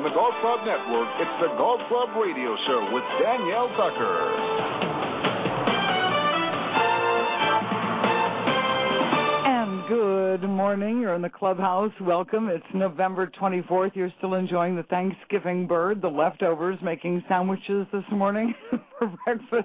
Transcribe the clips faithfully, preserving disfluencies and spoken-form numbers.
on the Golf Club Network, it's the Golf Club Radio Show with Danielle Tucker. Good morning. You're in the clubhouse. Welcome. It's November twenty-fourth. You're still enjoying the Thanksgiving bird, the leftovers, making sandwiches this morning for breakfast.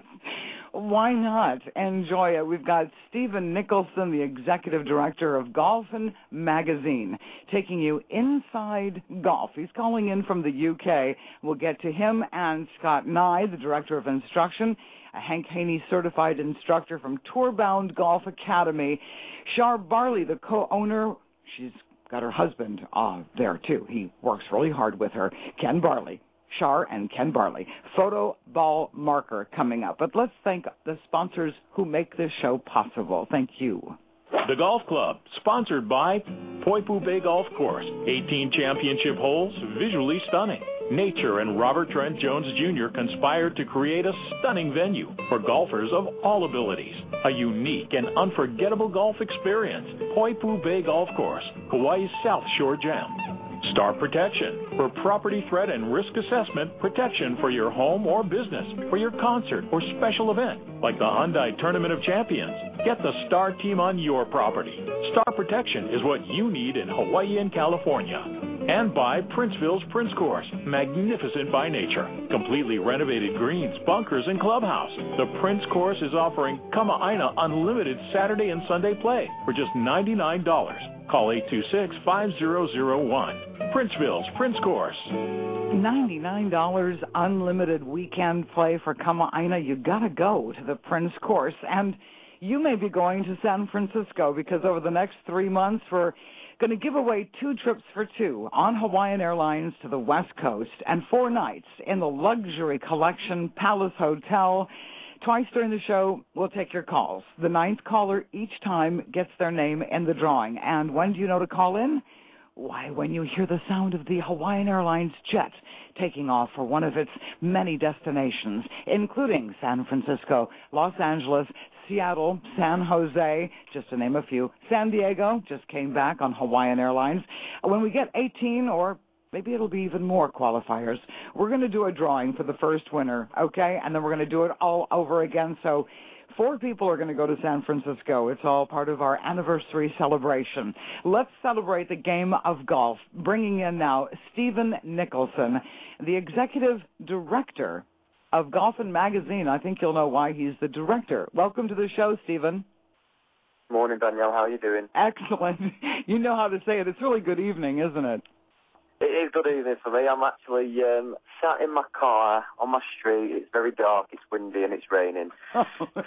Why not enjoy it? We've got Stephen Nicholson, the executive director of Golfin Magazine, taking you inside golf. He's calling in from the U K. We'll get to him and Scott Nye, the director of instruction, a Hank Haney certified instructor from Tourbound Golf Academy. Shar Barley, the co-owner, she's got her husband uh, there too. He works really hard with her. Ken Barley, Shar and Ken Barley. Photo Ball Marker coming up. But let's thank the sponsors who make this show possible. Thank you. The Golf Club, sponsored by Poipu Bay Golf Course. eighteen championship holes, visually stunning. Nature and Robert Trent Jones Junior conspired to create a stunning venue for golfers of all abilities. A unique and unforgettable golf experience. Poipu Bay Golf Course, Hawaii's South Shore Gem. Star Protection, for property threat and risk assessment, protection for your home or business, for your concert or special event, like the Hyundai Tournament of Champions. Get the Star team on your property. Star Protection is what you need in Hawaii and California. And by Princeville's Prince Course, magnificent by nature. Completely renovated greens, bunkers, and clubhouse. The Prince Course is offering Kama'aina unlimited Saturday and Sunday play for just ninety-nine dollars. Call eight two six, five zero zero one. Princeville's Prince Course. ninety-nine dollars unlimited weekend play for Kama'aina. You got to go to the Prince Course. And you may be going to San Francisco because over the next three months we're going to give away two trips for two on Hawaiian Airlines to the West Coast and four nights in the Luxury Collection Palace Hotel. Twice during the show, we'll take your calls. The ninth caller each time gets their name in the drawing. And when do you know to call in? Why, when you hear the sound of the Hawaiian Airlines jet taking off for one of its many destinations, including San Francisco, Los Angeles, Seattle, San Jose, just to name a few. San Diego just came back on Hawaiian Airlines. When we get eighteen, or maybe it'll be even more qualifiers, we're going to do a drawing for the first winner, okay? And then we're going to do it all over again. So four people are going to go to San Francisco. It's all part of our anniversary celebration. Let's celebrate the game of golf. Bringing in now Stephen Nicholson, the executive director of Golfin Magazine. I think you'll know why he's the director. Welcome to the show, Stephen. Morning, Danielle. How are you doing? Excellent. You know how to say it. It's really good evening, isn't it? It is good evening for me. I'm actually um, sat in my car on my street. It's very dark, it's windy, and it's raining. so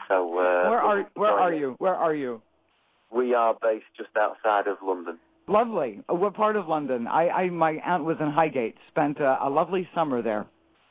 uh, Where are Where are you? Where are you? We are based just outside of London. Lovely. Uh, what part of London? I, I my aunt was in Highgate. Spent a, a lovely summer there.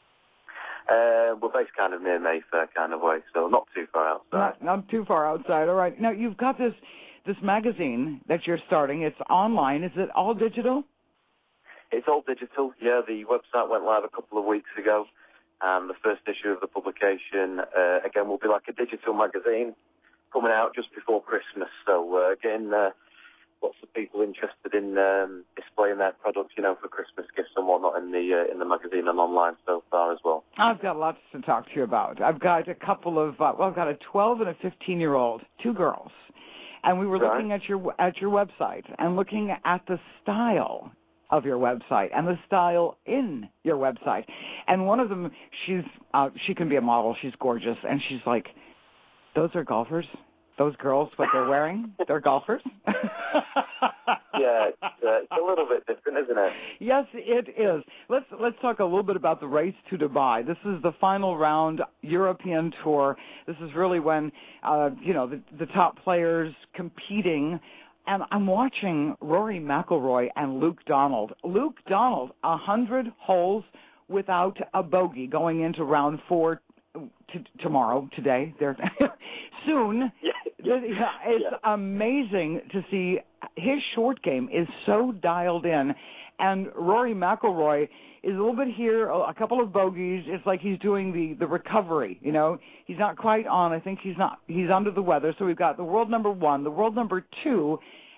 Uh, we're based kind of near Mayfair kind of way, so not too far outside. Not, not too far outside. All right. Now, you've got this this magazine that you're starting. It's online. Is it all digital? It's all digital, yeah. The website went live a couple of weeks ago, and the first issue of the publication, uh, again, will be like a digital magazine coming out just before Christmas. So, uh, again, uh, lots of people interested in um, displaying their products, you know, for Christmas gifts and whatnot in the uh, in the magazine and online so far as well. I've got lots to talk to you about. I've got a couple of, uh, well, I've got a twelve and a fifteen-year-old, two girls, and we were right. looking at your at your website and looking at the style of your website and the style in your website. And one of them, she's uh, she can be a model. She's gorgeous, and she's like, "Those are golfers. Those girls, what they're wearing, they're golfers." Yeah, it's, uh, it's a little bit different, isn't it? Yes, it is. Let's let's talk a little bit about the race to Dubai. This is the final round European tour. This is really when uh, you know the, the top players competing. And I'm watching Rory McIlroy and Luke Donald. Luke Donald, a hundred holes without a bogey going into round four t- tomorrow, today. They're soon. Yeah. Yeah, it's yeah. amazing to see. His short game is so dialed in, and Rory McIlroy is a little bit here, a couple of bogeys. It's like he's doing the, the recovery, you know. He's not quite on. I think he's not. He's under the weather. So we've got the world number one, the world number two,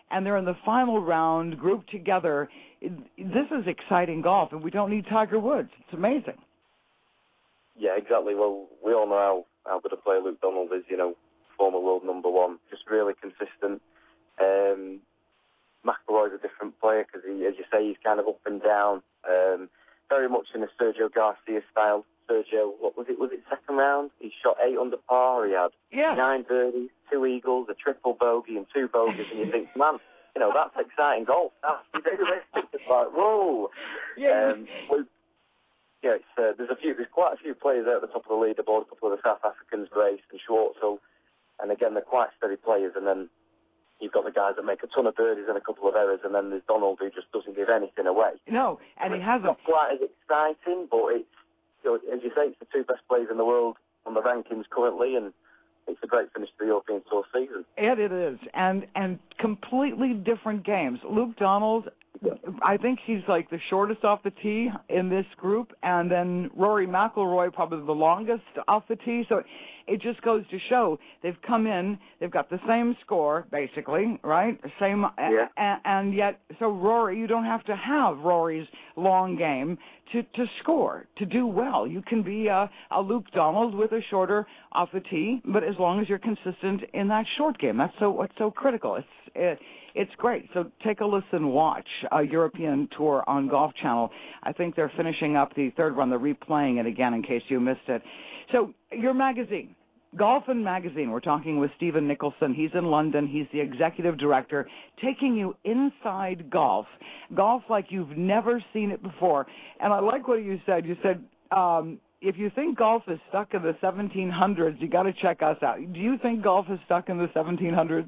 and they're in the final round, grouped together. This is exciting golf, and we don't need Tiger Woods. It's amazing. Yeah, exactly. Well, we all know how, how good a player Luke Donald is, you know, former world number one, just really consistent. Um, McIlroy's a different player because, he, as you say, he's kind of up and down, um, very much in a Sergio Garcia style. Sergio, what was it? Was it second round? He shot eight under par. He had yeah. nine birdies, two eagles, a triple bogey, and two bogeys. And you think, man, you know, that's exciting golf. That's it's like, whoa. Yeah. Um, Luke, yeah, it's, uh, there's a few, there's quite a few players out at the top of the leaderboard. A couple of the South Africans, Grace and Schwartzel, and again, they're quite steady players. And then you've got the guys that make a ton of birdies and a couple of errors, and then there's Donald who just doesn't give anything away. No, and so he hasn't. Not quite as exciting, but it's, you know, as you say, it's the two best players in the world on the rankings currently, and it's a great finish to the European Tour season. It, it is, and and completely different games. Luke Donald, I think he's like the shortest off the tee in this group, and then Rory McIlroy probably the longest off the tee. So it just goes to show they've come in, they've got the same score basically, right? Same, yeah. a, and yet, so Rory, you don't have to have Rory's long game to to score, to do well. You can be a, a Luke Donald with a shorter off the tee, but as long as you're consistent in that short game, that's so what's so critical. It's it, It's great. So take a listen, watch a European Tour on Golf Channel. I think they're finishing up the third one. They're replaying it again in case you missed it. So your magazine, Golfin Magazine, we're talking with Stephen Nicholson. He's in London. He's the executive director, taking you inside golf, golf like you've never seen it before. And I like what you said. You said, um, if you think golf is stuck in the seventeen hundreds, you got to check us out. Do you think golf is stuck in the seventeen hundreds?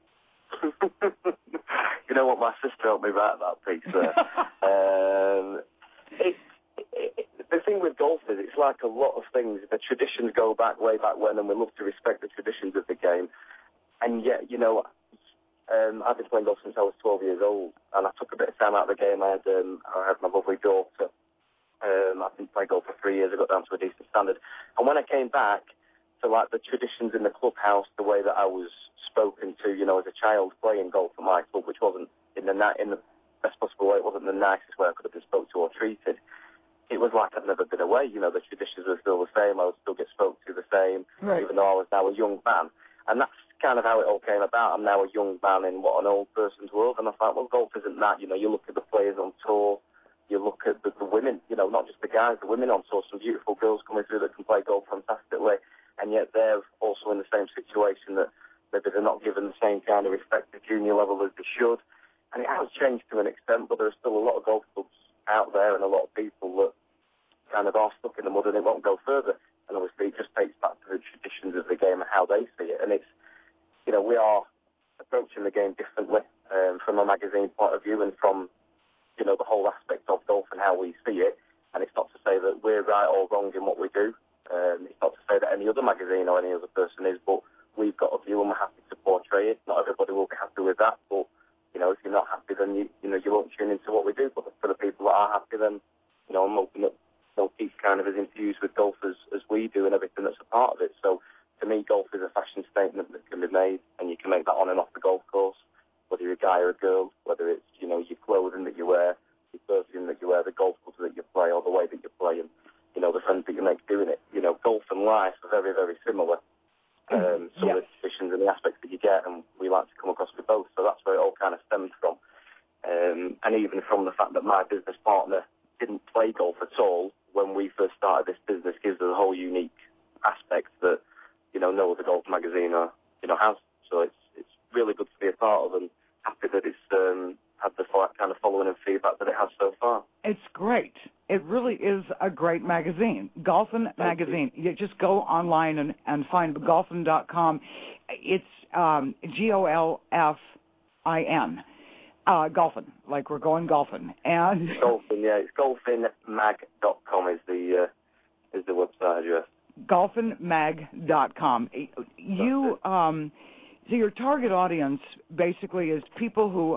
You know what? My sister helped me write that piece there. um, it, it, the thing with golf is it's like a lot of things. The traditions go back way back when, and we love to respect the traditions of the game. And yet, you know, um, I've been playing golf since I was twelve years old, and I took a bit of time out of the game. I had, um, I had my lovely daughter. Um, I've been playing golf for three years. I got down to a decent standard. And when I came back to like the traditions in the clubhouse, the way that I was spoken to, you know, as a child playing golf at my club, which wasn't in the in the best possible way. It wasn't the nicest way I could have been spoke to or treated. It was like I'd never been away. You know, the traditions were still the same. I would still get spoke to the same, right. Even though I was now a young man. And that's kind of how it all came about. I'm now a young man in what an old person's world. And I thought, well, golf isn't that. You know, you look at the players on tour, you look at the, the women, you know, not just the guys, the women on tour, some beautiful girls coming through that can play golf fantastically. And yet they're also in the same situation that maybe they're not given the same kind of respect at junior level as they should. And it has changed to an extent, but there are still a lot of golf clubs out there and a lot of people that kind of are stuck in the mud and it won't go further. And obviously it just takes back to the traditions of the game and how they see it. And it's, you know, we are approaching the game differently um, from a magazine point of view and from, you know, the whole aspect of golf and how we see it. And it's not to say that we're right or wrong in what we do. Um, it's not to say that any other magazine or any other person is, but we've got a view and we're happy to portray it. Not everybody will be happy with that, but, you know, if you're not happy, then you, you know, you won't tune into what we do. But for the people that are happy, then, you know, I'm hoping that they'll keep kind of as infused with golf as, as we do and everything that's a part of it. So, to me, golf is a fashion statement that can be made, and you can make that on and off the golf course, whether you're a guy or a girl, whether it's, you know, your clothing that you wear, your perfume that you wear, the golf clubs that you play, or the way that you play, and, you know, the friends that you make doing it. You know, golf and life are very, very similar. Um, some yeah. of the traditions and the aspects that you get, and we like to come across with both. So that's where it all kind of stems from. Um, and even from the fact that my business partner didn't play golf at all when we first started this business gives us a whole unique aspect that, you know, no other golf magazine or, you know, has. So it's it's really good to be a part of, and happy that it's um, had the kind of following and feedback that it has so far. It's great. It really is a great magazine. Golfin Thank Magazine. You. you just go online and, and find golfin dot com. It's um, G O L F I N. Uh, golfin, like we're going golfing. And golfin, yeah, it's golfin mag dot com is the uh, is the website address. golfin mag dot com. You, um, so your target audience basically is people who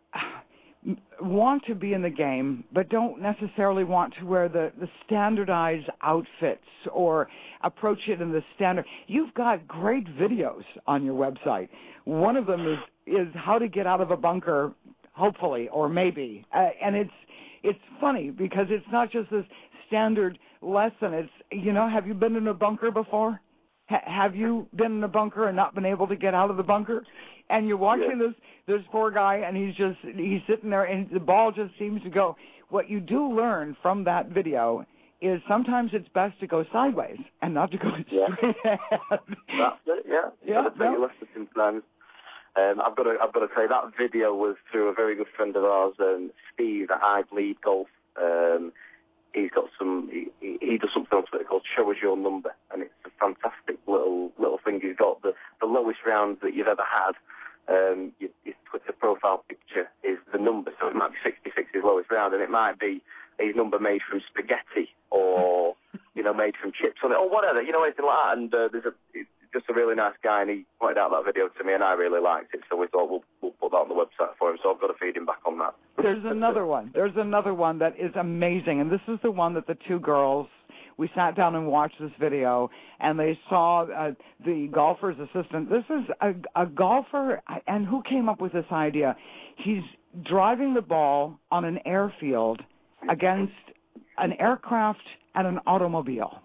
want to be in the game but don't necessarily want to wear the, the standardized outfits or approach it in the standard. You've got great videos on your website. One of them is is how to get out of a bunker, hopefully, or maybe. Uh, and it's it's funny because it's not just this standard lesson. It's, you know, have you been in a bunker before? H- have you been in a bunker and not been able to get out of the bunker? And you're watching yeah. this this poor guy, and he's just he's sitting there, and the ball just seems to go. What you do learn from that video is sometimes it's best to go sideways and not to go yeah. straight ahead. That's it, yeah. Yeah, I've got to no. listen sometimes. Um, I've got to I've got to say that video was through a very good friend of ours, um, Steve at I Bleed Golf. Um, he's got some he, he does something on Twitter called Show Us Your Number, and it's a fantastic little little thing. He's got the, the lowest round that you've ever had. Um, your, your Twitter profile picture is the number, so it might be sixty-six his lowest round, and it might be his number made from spaghetti or you know made from chips on it or whatever, you know, anything like that. And uh, there's a it's just a really nice guy, and he pointed out that video to me, and I really liked it, so we thought we'll we'll put that on the website for him. So I've got to feed him back on that. There's another one. There's another one that is amazing, and this is the one that the two girls. We sat down and watched this video, and they saw uh, the golfer's assistant. This is a, a golfer, and who came up with this idea? He's driving the ball on an airfield against an aircraft and an automobile.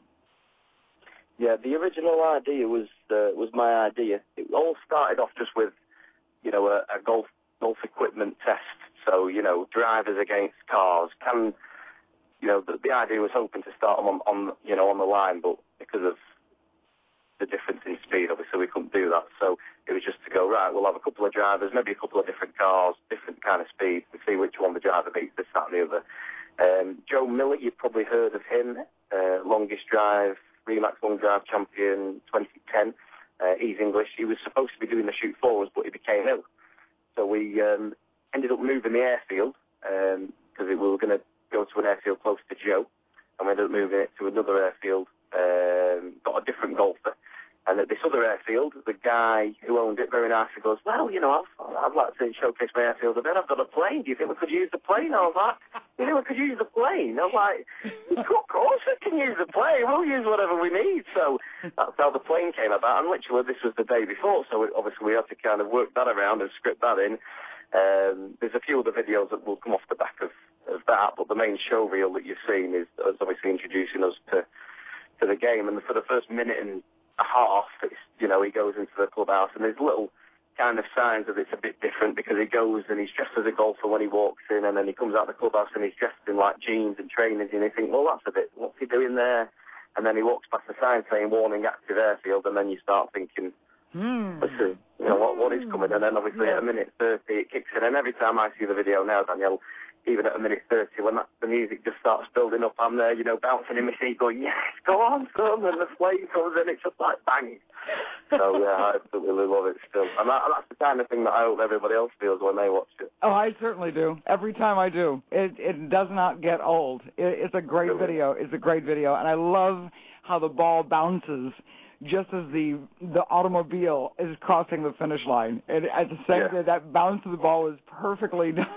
Yeah, the original idea was uh, was my idea. It all started off just with, you know, a, a golf golf equipment test. So, you know, drivers against cars. Can You know, the, the idea was hoping to start them on, on, you know, on the line, but because of the difference in speed, obviously we couldn't do that. So it was just to go, right, we'll have a couple of drivers, maybe a couple of different cars, different kind of speeds, and see which one the driver beats, this, that, and the other. Um, Joe Miller, you've probably heard of him, uh, longest drive, Remax long drive champion, twenty ten. Uh, he's English. He was supposed to be doing the shoot for us, but he became ill. So we um, ended up moving the airfield because um, we were going to go to an airfield close to Joe, and we ended up moving it to another airfield, um, got a different golfer. And at this other airfield, the guy who owned it very nicely goes, well, you know, I've, I'd like to showcase my airfield a bit. I've got a plane. Do you think we could use the plane? I was like, you think we could use the plane? I was like, of course we can use the plane. We'll use whatever we need. So that's how the plane came about. And literally, this was the day before, so we, obviously we had to kind of work that around and script that in. Um, there's a few other videos that will come off the back of, of that, but the main show reel that you've seen is, is obviously introducing us to to the game. And for the first minute and a half, it's, you know, he goes into the clubhouse, and there's little kind of signs that it's a bit different because he goes and he's dressed as a golfer when he walks in, and then he comes out of the clubhouse and he's dressed in like jeans and trainers, and you think, well, that's a bit, what's he doing there? And then he walks past the sign saying warning active airfield, and then you start thinking, Hmm. listen, you know, what, what is coming? And then obviously yeah. at a minute thirty it kicks in, and every time I see the video now, Danielle, even at a minute thirty, when that, the music just starts building up, I'm there, you know, bouncing in my seat going, yes, go on, son, and the flame comes in, it's just like bang. So, yeah, I absolutely love it still. And, that, and that's the kind of thing that I hope everybody else feels when they watch it. Oh, I certainly do. Every time I do. It it does not get old. It, it's a great Really? video. It's a great video. And I love how the ball bounces just as the the automobile is crossing the finish line. And at the same Yeah. time, that bounce of the ball is perfectly done.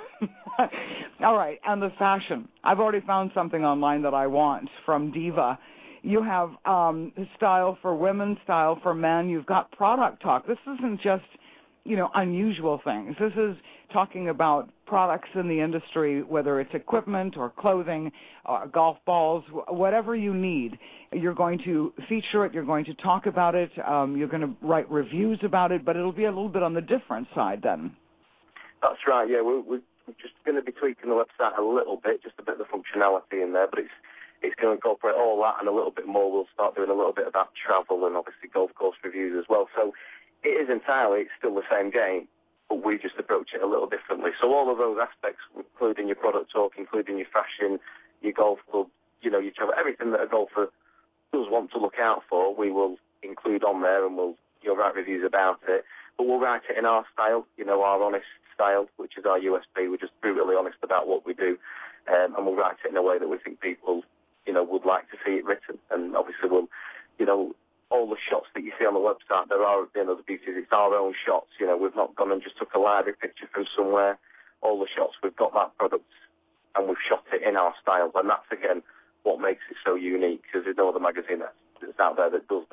All right, and the fashion. I've already found something online that I want from Diva. You have um, style for women, style for men. You've got product talk. This isn't just, you know, unusual things. This is talking about products in the industry, whether it's equipment or clothing, or golf balls, whatever you need. You're going to feature it. You're going to talk about it. Um, you're going to write reviews about it, but it'll be a little bit on the different side then. That's right, yeah. We're, we're just going to be tweaking the website a little bit, just a bit of the functionality in there, but it's it's going to incorporate all that and a little bit more. We'll start doing a little bit about travel and obviously golf course reviews as well. So it is entirely, it's still the same game, but we just approach it a little differently. So all of those aspects, including your product talk, including your fashion, your golf club, you know, your travel, everything that a golfer does want to look out for, we will include on there, and we'll you'll write reviews about it. But we'll write it in our style, you know, our honest style, which is our U S P. We're just brutally honest about what we do, um, and we'll write it in a way that we think people, you know, would like to see it written. And obviously we'll, you know, all the shots that you see on the website, there are, you know, the beauty is it's our own shots. You know, we've not gone and just took a library picture from somewhere. All the shots, we've got that product and we've shot it in our style. And that's, again, what makes it so unique, because there's no other magazine that's, that's out there that does that.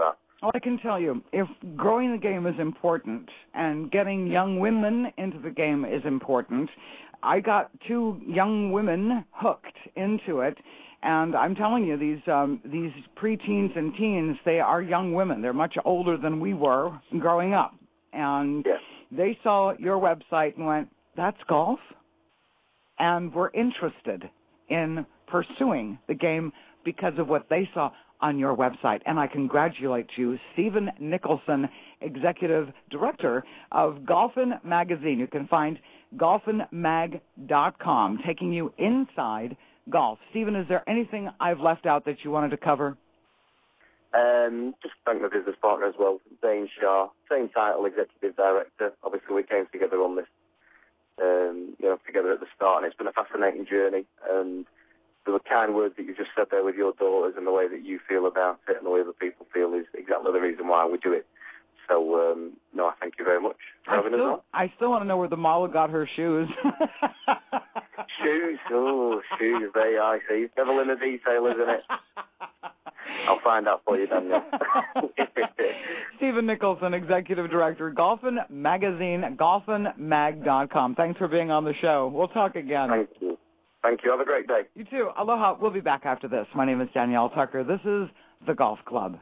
Well, I can tell you, if growing the game is important and getting young women into the game is important, I got two young women hooked into it. And I'm telling you, these um, these preteens and teens, they are young women. They're much older than we were growing up. And yes. They saw your website and went, that's golf? And were interested in pursuing the game because of what they saw on your website. And I congratulate you, Stephen Nicholson, Executive Director of Golfin Magazine. You can find golfin mag dot com, taking you inside golf. Stephen, is there anything I've left out that you wanted to cover? Um, just thank my business partner as well, Dane Shaw, same title, Executive Director. Obviously, we came together on this, um, you know, together at the start, and it's been a fascinating journey. And the kind words that you just said there with your daughters and the way that you feel about it and the way that people feel is exactly the reason why we do it. So, um, no, I thank you very much for I having still, us on. I still want to know where the model got her shoes. Shoes, oh, shoes, they are, see. Devil in the detail, isn't it? I'll find out for you, Daniel. Stephen Nicholson, Executive Director, Golfin Magazine, golfin mag dot com. Thanks for being on the show. We'll talk again. Thank you. Thank you. Have a great day. You too. Aloha. We'll be back after this. My name is Danielle Tucker. This is The Golf Club.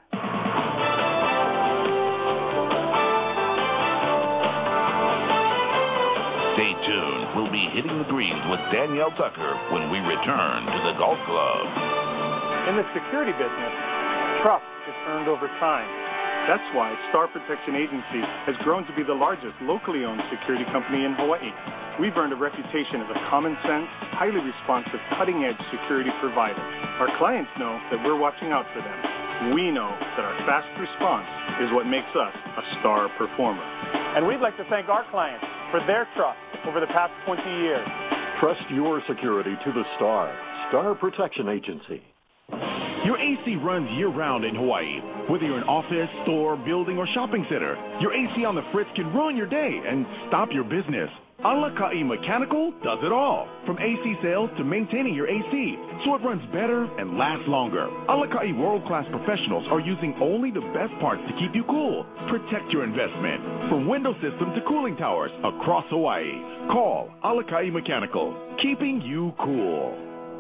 Stay tuned. We'll be hitting the greens with Danielle Tucker when we return to the Golf Club. In the security business, trust is earned over time. That's why Star Protection Agency has grown to be the largest locally owned security company in Hawaii. We've earned a reputation as a common sense, highly responsive, cutting-edge security provider. Our clients know that we're watching out for them. We know that our fast response is what makes us a star performer. And we'd like to thank our clients for their trust over the past twenty years. Trust your security to the Star. Star Protection Agency. Your A C runs year-round in Hawaii. Whether you're an office, store, building, or shopping center, your A C on the fritz can ruin your day and stop your business. Alakai Mechanical does it all, from A C sales to maintaining your A C, so it runs better and lasts longer. Alakai world-class professionals are using only the best parts to keep you cool. Protect your investment, from window system to cooling towers across Hawaii. Call Alakai Mechanical, keeping you cool.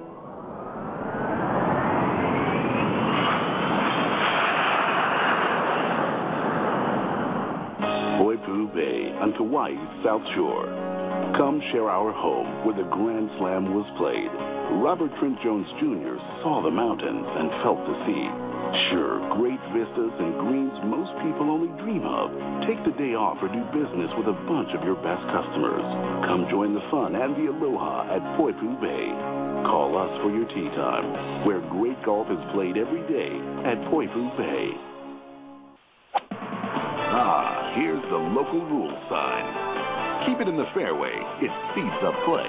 Poipu Bay on Kauai's South Shore. Come share our home where the Grand Slam was played. Robert Trent Jones Junior saw the mountains and felt the sea. Sure, great vistas and greens most people only dream of. Take the day off or do business with a bunch of your best customers. Come join the fun and the aloha at Poipu Bay. Call us for your tee time, where great golf is played every day at Poipu Bay. Ah, here's the local rules sign. Keep it in the fairway. It speeds up play.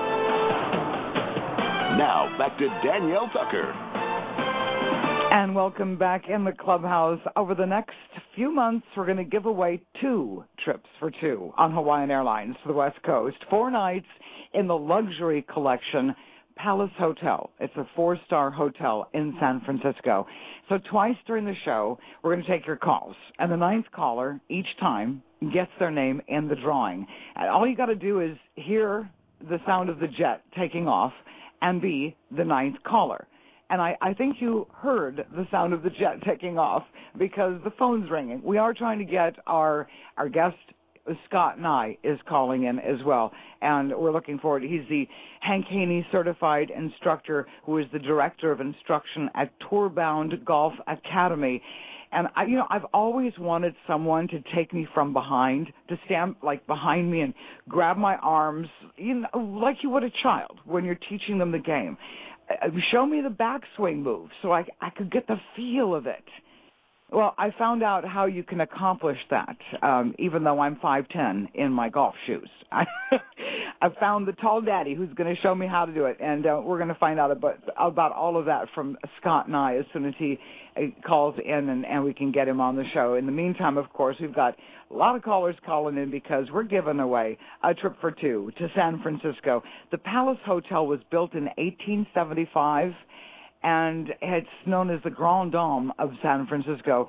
Now, back to Danielle Tucker. And welcome back in the clubhouse. Over the next few months, we're going to give away two trips for two on Hawaiian Airlines to the West Coast. Four nights in the luxury collection Palace Hotel. It's a four-star hotel in San Francisco. So twice during the show, we're going to take your calls. And the ninth caller, each time, gets their name in the drawing. And all you got to do is hear the sound of the jet taking off and be the ninth caller. And I, I think you heard the sound of the jet taking off because the phone's ringing. We are trying to get our our guest, Scott Nye, is calling in as well. And we're looking forward. He's the Hank Haney certified instructor who is the director of instruction at Tourbound Golf Academy. And, I, you know, I've always wanted someone to take me from behind, to stand, like, behind me and grab my arms, you know, like you would a child when you're teaching them the game. Uh, show me the backswing move so I, I could get the feel of it. Well, I found out how you can accomplish that, um, even though I'm five ten in my golf shoes. I, I found the tall daddy who's going to show me how to do it, and uh, we're going to find out about, about all of that from Scott and I as soon as he uh, calls in and, and we can get him on the show. In the meantime, of course, we've got a lot of callers calling in because we're giving away a trip for two to San Francisco. The Palace Hotel was built in eighteen seventy-five, and it's known as the Grand Dome of San Francisco.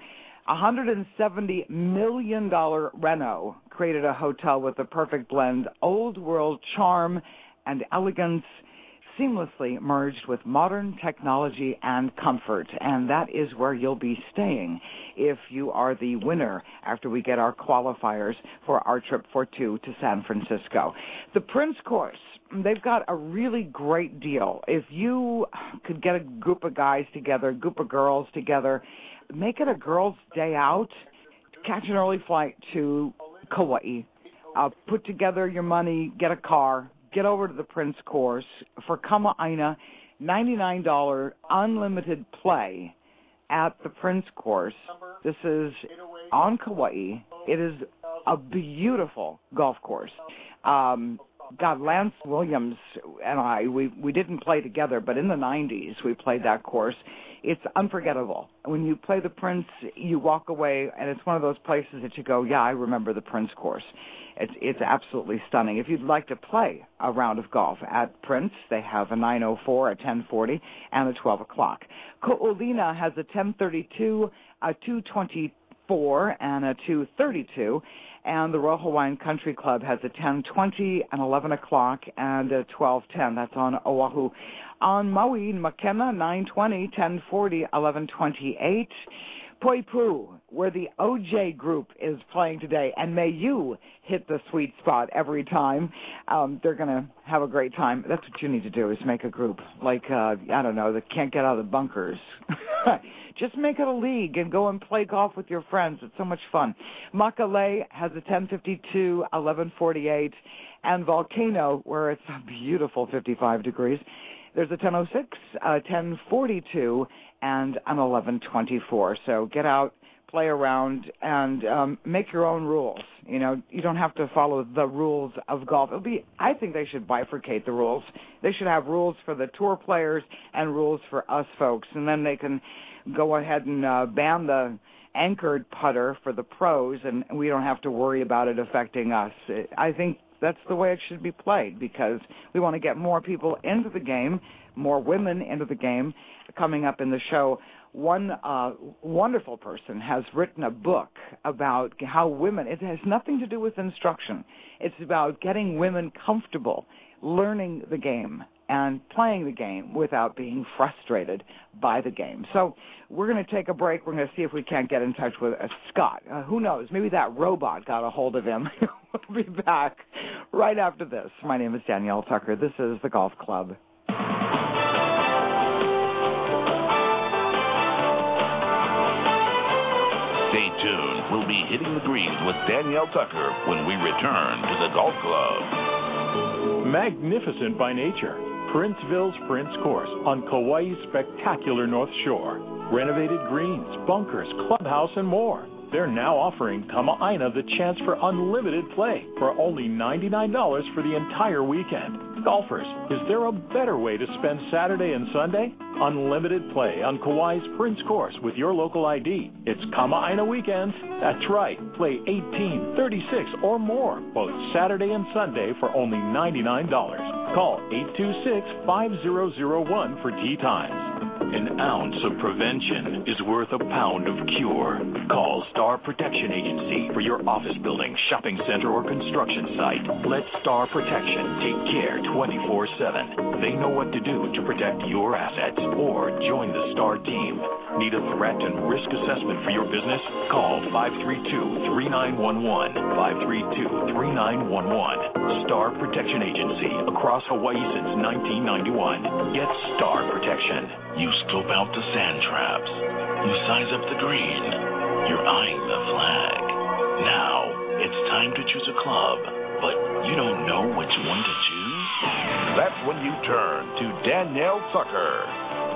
one hundred seventy million dollars Renault created a hotel with the perfect blend, old world charm and elegance, seamlessly merged with modern technology and comfort. And that is where you'll be staying if you are the winner after we get our qualifiers for our trip for two to San Francisco. The Prince Course, they've got a really great deal. If you could get a group of guys together, a group of girls together, make it a girls' day out, catch an early flight to Kauai, uh, put together your money, get a car, get over to the Prince Course for Kama'aina, ninety-nine dollars unlimited play at the Prince Course. This is on Kauai. It is a beautiful golf course. Um, God, Lance Williams and I, we, we didn't play together, but in the nineties we played that course. It's unforgettable. When you play the Prince, you walk away, and it's one of those places that you go, yeah, I remember the Prince Course. It's it's absolutely stunning. If you'd like to play a round of golf at Prince, they have a nine oh four, a ten forty, and a twelve o'clock. Ko'olina has a ten thirty-two, a two twenty-four, and a two thirty-two. And the Royal Hawaiian Country Club has a ten twenty, an eleven o'clock, and a twelve ten. That's on Oahu. On Maui, Makena, nine twenty, ten forty, eleven twenty-eight. Poipu, where the O J group is playing today, and may you hit the sweet spot every time. Um, they're going to have a great time. That's what you need to do, is make a group. Like, uh, I don't know, that can't get out of the bunkers. Just make it a league and go and play golf with your friends. It's so much fun. Makale has a ten fifty-two, eleven forty-eight, and Volcano, where it's a beautiful fifty-five degrees. There's a ten oh six, a ten forty-two, and an eleven twenty-four. So get out, play around, and um, make your own rules. You know, you don't have to follow the rules of golf. It'll be, I think they should bifurcate the rules. They should have rules for the tour players and rules for us folks, and then they can go ahead and uh, ban the anchored putter for the pros, and we don't have to worry about it affecting us. I think that's the way it should be played, because we want to get more people into the game, more women into the game. Coming up in the show, one uh, wonderful person has written a book about how women, it has nothing to do with instruction. It's about getting women comfortable learning the game and playing the game without being frustrated by the game. So we're going to take a break. We're going to see if we can't get in touch with uh, Scott. Uh, who knows? Maybe that robot got a hold of him. We'll be back right after this. My name is Danielle Tucker. This is the Golf Club. Stay tuned. We'll be hitting the greens with Danielle Tucker when we return to the Golf Club. Magnificent by nature, Princeville's Prince Course on Kauai's spectacular North Shore. Renovated greens, bunkers, clubhouse, and more. They're now offering Kama'aina the chance for unlimited play for only ninety-nine dollars for the entire weekend. Golfers, is there a better way to spend Saturday and Sunday? Unlimited play on Kauai's Prince Course with your local I D. It's Kama'aina weekends. That's right. Play eighteen, thirty-six, or more both Saturday and Sunday for only ninety-nine dollars. Call eight two six, five zero zero one for tee times. An ounce of prevention is worth a pound of cure. Call Star Protection Agency for your office building, shopping center, or construction site. Let Star Protection take care twenty-four seven. They know what to do to protect your assets, or join the Star team. Need a threat and risk assessment for your business? Call five three two, three nine one one, five three two, three nine one one. Star Protection Agency, across Hawaii since nineteen ninety-one. Get Star Protection. You scope out the sand traps. You size up the green. You're eyeing the flag. Now, it's time to choose a club, but you don't know which one to choose? That's when you turn to Danielle Tucker.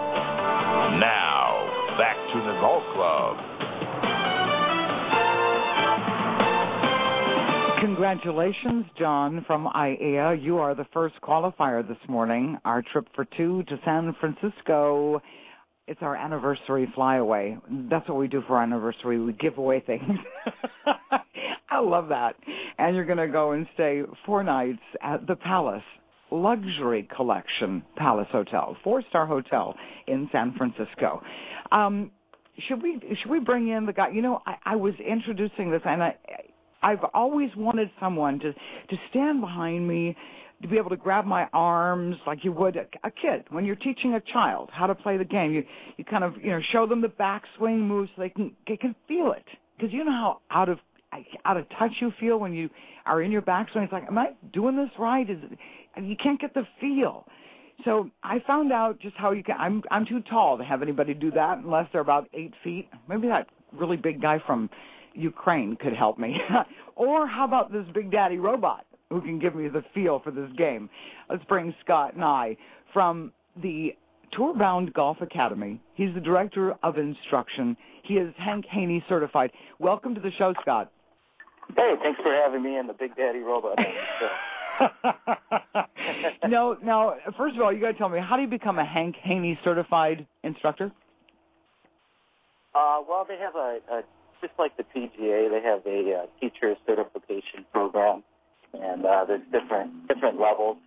Now, back to the Golf Club. Congratulations, John from I A E A. You are the first qualifier this morning. Our trip for two to San Francisco. It's our anniversary flyaway. That's what we do for our anniversary. We give away things. I love that. And you're going to go and stay four nights at the Palace Luxury Collection Palace Hotel, four-star hotel in San Francisco. Um, should we should we bring in the guy? You know, I, I was introducing this, and I I've always wanted someone to to stand behind me, to be able to grab my arms like you would a, a kid when you're teaching a child how to play the game. You you kind of you know show them the backswing moves so they can they can feel it, because you know how out of out of touch you feel when you are in your backswing. It's like, am I doing this right? Is it, and you can't get the feel. So I found out just how you can. I'm I'm too tall to have anybody do that unless they're about eight feet. Maybe that really big guy from Ukraine could help me. Or how about this Big Daddy robot who can give me the feel for this game? Let's bring Scott Nye from the Tour-Bound Golf Academy. He's the director of instruction. He is Hank Haney certified. Welcome to the show, Scott. Hey, thanks for having me and the Big Daddy robot on the show. no, now, first of all, you got to tell me, how do you become a Hank Haney certified instructor? Uh, well, they have a, a, just like the P G A, they have a uh, teacher certification program, and uh, there's different different levels.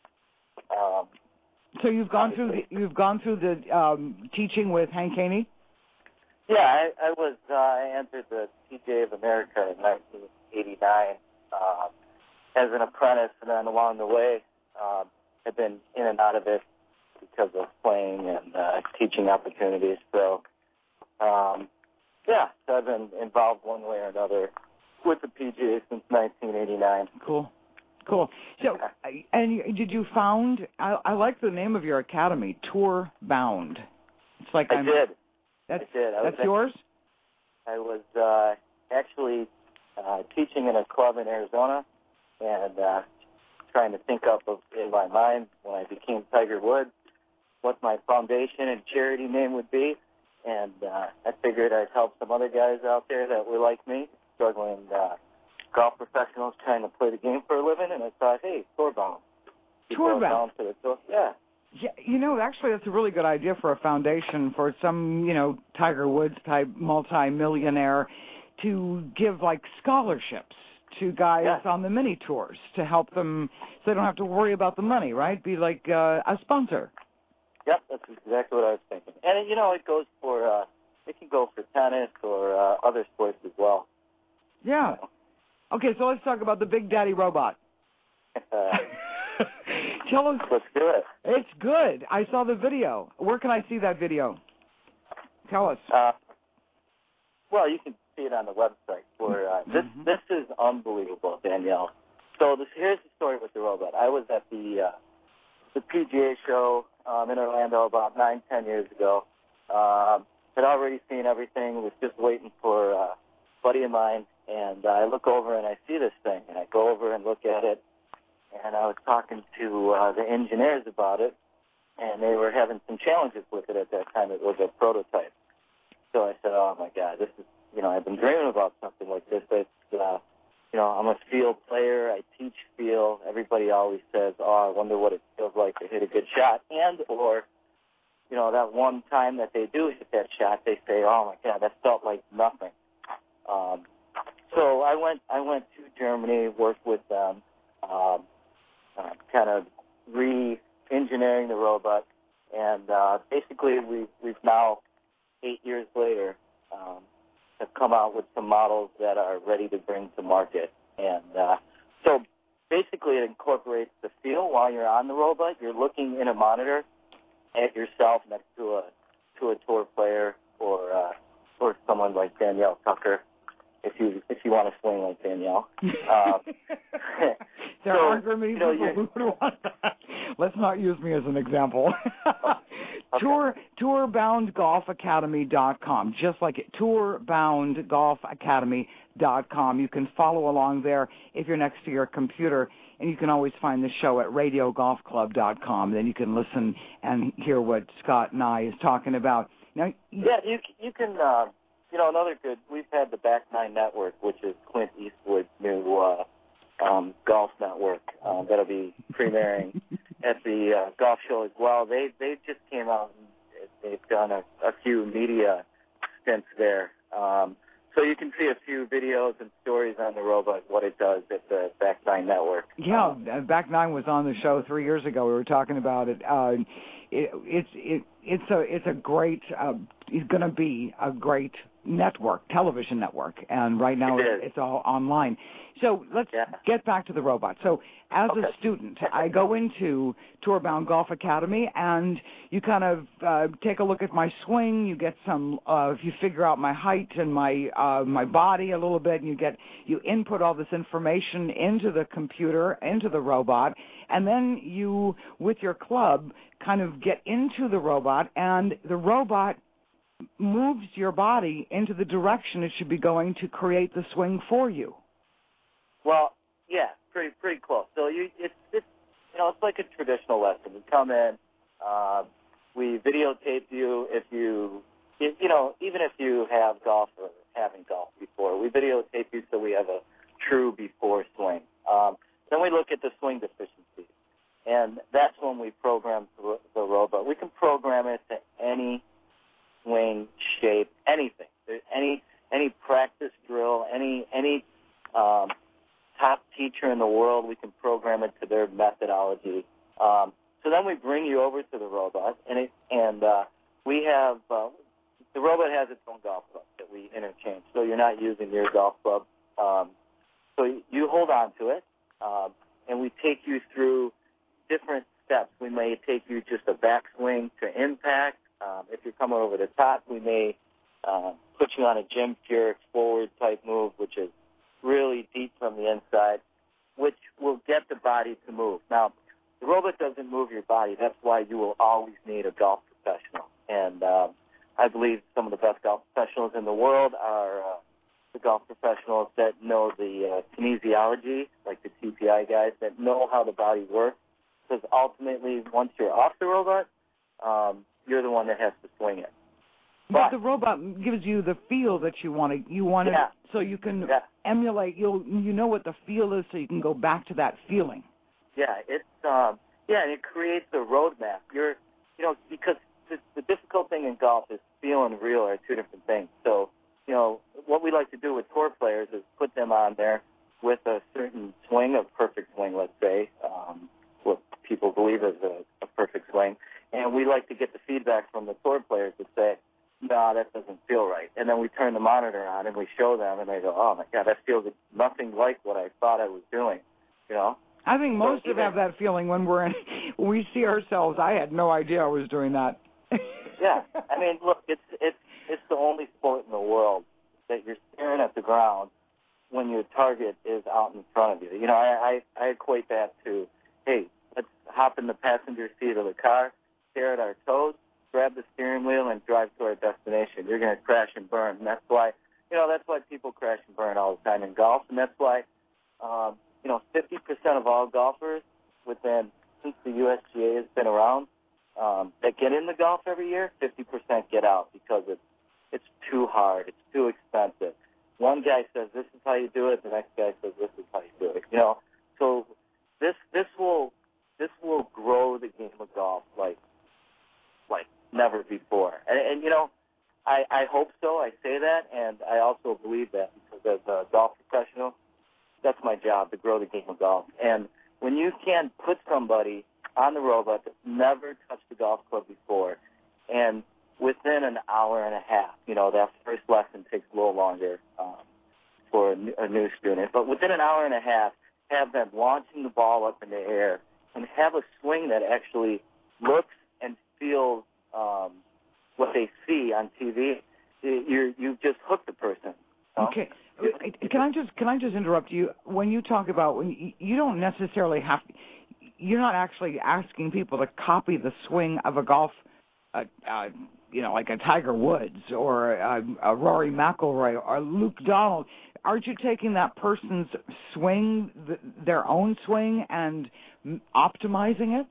Um, so you've gone through the, you've gone through the um, teaching with Hank Haney? Yeah, I, I was uh, I entered the P G A of America in nineteen eighty-nine. Uh, as an apprentice, and then along the way, um, I've been in and out of it because of playing and uh, teaching opportunities. So, um, yeah, so I've been involved one way or another with the P G A since nineteen eighty-nine. Cool, cool. So, and did you found? I, I like the name of your academy, Tour Bound. It's like I I'm, did. That's I did. I that's was yours. I was uh, actually uh, teaching in a club in Arizona, and uh, trying to think up of, in my mind when I became Tiger Woods what my foundation and charity name would be. And uh, I figured I'd help some other guys out there that were like me, struggling uh, golf professionals trying to play the game for a living. And I thought, hey, Tour-Bound. Tour-Bound. To the tour. Yeah. Yeah, you know, actually, that's a really good idea for a foundation for some, you know, Tiger Woods type multi-millionaire to give like scholarships to guys yeah. on the mini tours to help them so they don't have to worry about the money, right? Be like uh, a sponsor. Yep, that's exactly what I was thinking. And, you know, it goes for, uh, it can go for tennis or uh, other sports as well. Yeah. Okay, so let's talk about the Big Daddy robot. Uh, Tell us. Let's do it. It's good. I saw the video. Where can I see that video? Tell us. Uh, well, you can see it on the website. For uh, this, mm-hmm. this is unbelievable, Danielle. So this, here's the story with the robot. I was at the uh, the P G A show um, in Orlando about nine, ten years ago. Um, had already seen everything. Was just waiting for uh, a buddy of mine, and uh, I look over and I see this thing, and I go over and look at it. And I was talking to uh, the engineers about it, and they were having some challenges with it at that time. It was a prototype. So I said, oh, my God, this is, you know, I've been dreaming about something like this. It's, uh, you know, I'm a field player. I teach field. Everybody always says, oh, I wonder what it feels like to hit a good shot. And or, you know, that one time that they do hit that shot, they say, oh, my God, that felt like nothing. Um, so I went, I went to Germany, worked with them. Um, Uh, kind of re-engineering the robot, and uh, basically we, we've now, eight years later, um, have come out with some models that are ready to bring to market. And uh, so basically it incorporates the feel while you're on the robot. You're looking in a monitor at yourself next to a to a tour player or uh, or someone like Danielle Tucker. If you if you want to swing like Danielle, um, there so, aren't very many you know, people who would want that. Let's not use me as an example. okay. Tour Tour-Bound Golf Academy dot com, just like it. Tour-Bound Golf Academy dot com. You can follow along there if you're next to your computer, and you can always find the show at radio golf club dot com. Then you can listen and hear what Scott Nye is talking about. Now, yeah, you you can. Uh, You know, another good, we've had the Back Nine Network, which is Clint Eastwood's new uh, um, golf network. Um, that'll be premiering at the uh, golf show as well. They they just came out and they've done a, a few media stints there. Um, So you can see a few videos and stories on the robot, what it does at the Back Nine Network. Yeah, um, Back Nine was on the show three years ago. We were talking about it. Uh, it it's it, it's a it's a great. Uh, it's going to be a great network, television network, and right now it it's, it's all online. So let's yeah. get back to the robot. So as okay. a student, I go into Tourbound Golf Academy, and you kind of uh, take a look at my swing. You get some, uh, you figure out my height and my uh, my body a little bit, and you get you input all this information into the computer, into the robot, and then you, with your club, kind of get into the robot, and the robot moves your body into the direction it should be going to create the swing for you. Well, yeah, pretty pretty close. So you, it's it's you know, it's like a traditional lesson. You come in, uh, we videotape you if you, if, you know, even if you have golf or haven't golfed before, we videotape you so we have a true before swing. Um, then we look at the swing deficiencies, and that's when we program the, the robot. We can program it to any swing shape, anything, any any practice drill, any any um, top teacher in the world. We can program it to their methodology. Um, so then we bring you over to the robot, and it and uh, we have uh, the robot has its own golf club that we interchange. So you're not using your golf club. Um, so you hold on to it, um, and we take you through different steps. We may take you just a backswing to impact. Um, if you're coming over the top, we may uh, put you on a Jim Furyk forward type move, which is really deep from the inside, which will get the body to move. Now, the robot doesn't move your body. That's why you will always need a golf professional. And um, I believe some of the best golf professionals in the world are uh, the golf professionals that know the uh, kinesiology, like the T P I guys, that know how the body works. Because ultimately, once you're off the robot, um, you're the one that has to swing it. But, but the robot gives you the feel that you want to. You want to, yeah. so you can yeah. emulate. You'll you know what the feel is, so you can go back to that feeling. Yeah, it's um, yeah, and it creates a roadmap. You're, you know, because the, the difficult thing in golf is feel and real are two different things. So, you know, what we like to do with tour players is put them on there with a certain swing, a perfect swing, let's say, um, what people believe is a, a perfect swing. And we like to get the feedback from the tour players to say, no, that doesn't feel right. And then we turn the monitor on and we show them, and they go, oh, my God, that feels nothing like what I thought I was doing, you know? I think most so of us have that feeling when we're in, when we see ourselves. I had no idea I was doing that. Yeah. I mean, look, it's, it's, it's the only sport in the world that you're staring at the ground when your target is out in front of you. You know, I, I, I equate that to, hey, let's hop in the passenger seat of the car, stare at our toes, grab the steering wheel, and drive to our destination. You're going to crash and burn. And that's why, you know, that's why people crash and burn all the time in golf. And that's why, um, you know, fifty percent of all golfers within, since the U S G A has been around, um, that get into golf every year, fifty percent get out because it's, it's too hard. It's too expensive. One guy says, this is how you do it. The next guy says, this is how you do it. You know, so this, this will, this will grow the game of golf like, like never before. And, and you know, I, I hope so. I say that, and I also believe that because as a golf professional, that's my job, to grow the game of golf. And when you can put somebody on the robot that's never touched a golf club before, and within an hour and a half, you know, that first lesson takes a little longer um, for a new, a new student, but within an hour and a half, have them launching the ball up in the air and have a swing that actually looks and feels um, what they see on T V. You you've just hooked the person. You know? Okay. Can I just can I just interrupt you? When you talk about when you, you don't necessarily have, you're not actually asking people to copy the swing of a golf, uh, uh, you know, like a Tiger Woods or a, a Rory McIlroy or Luke Donald. Aren't you taking that person's swing, th- their own swing, and optimizing it?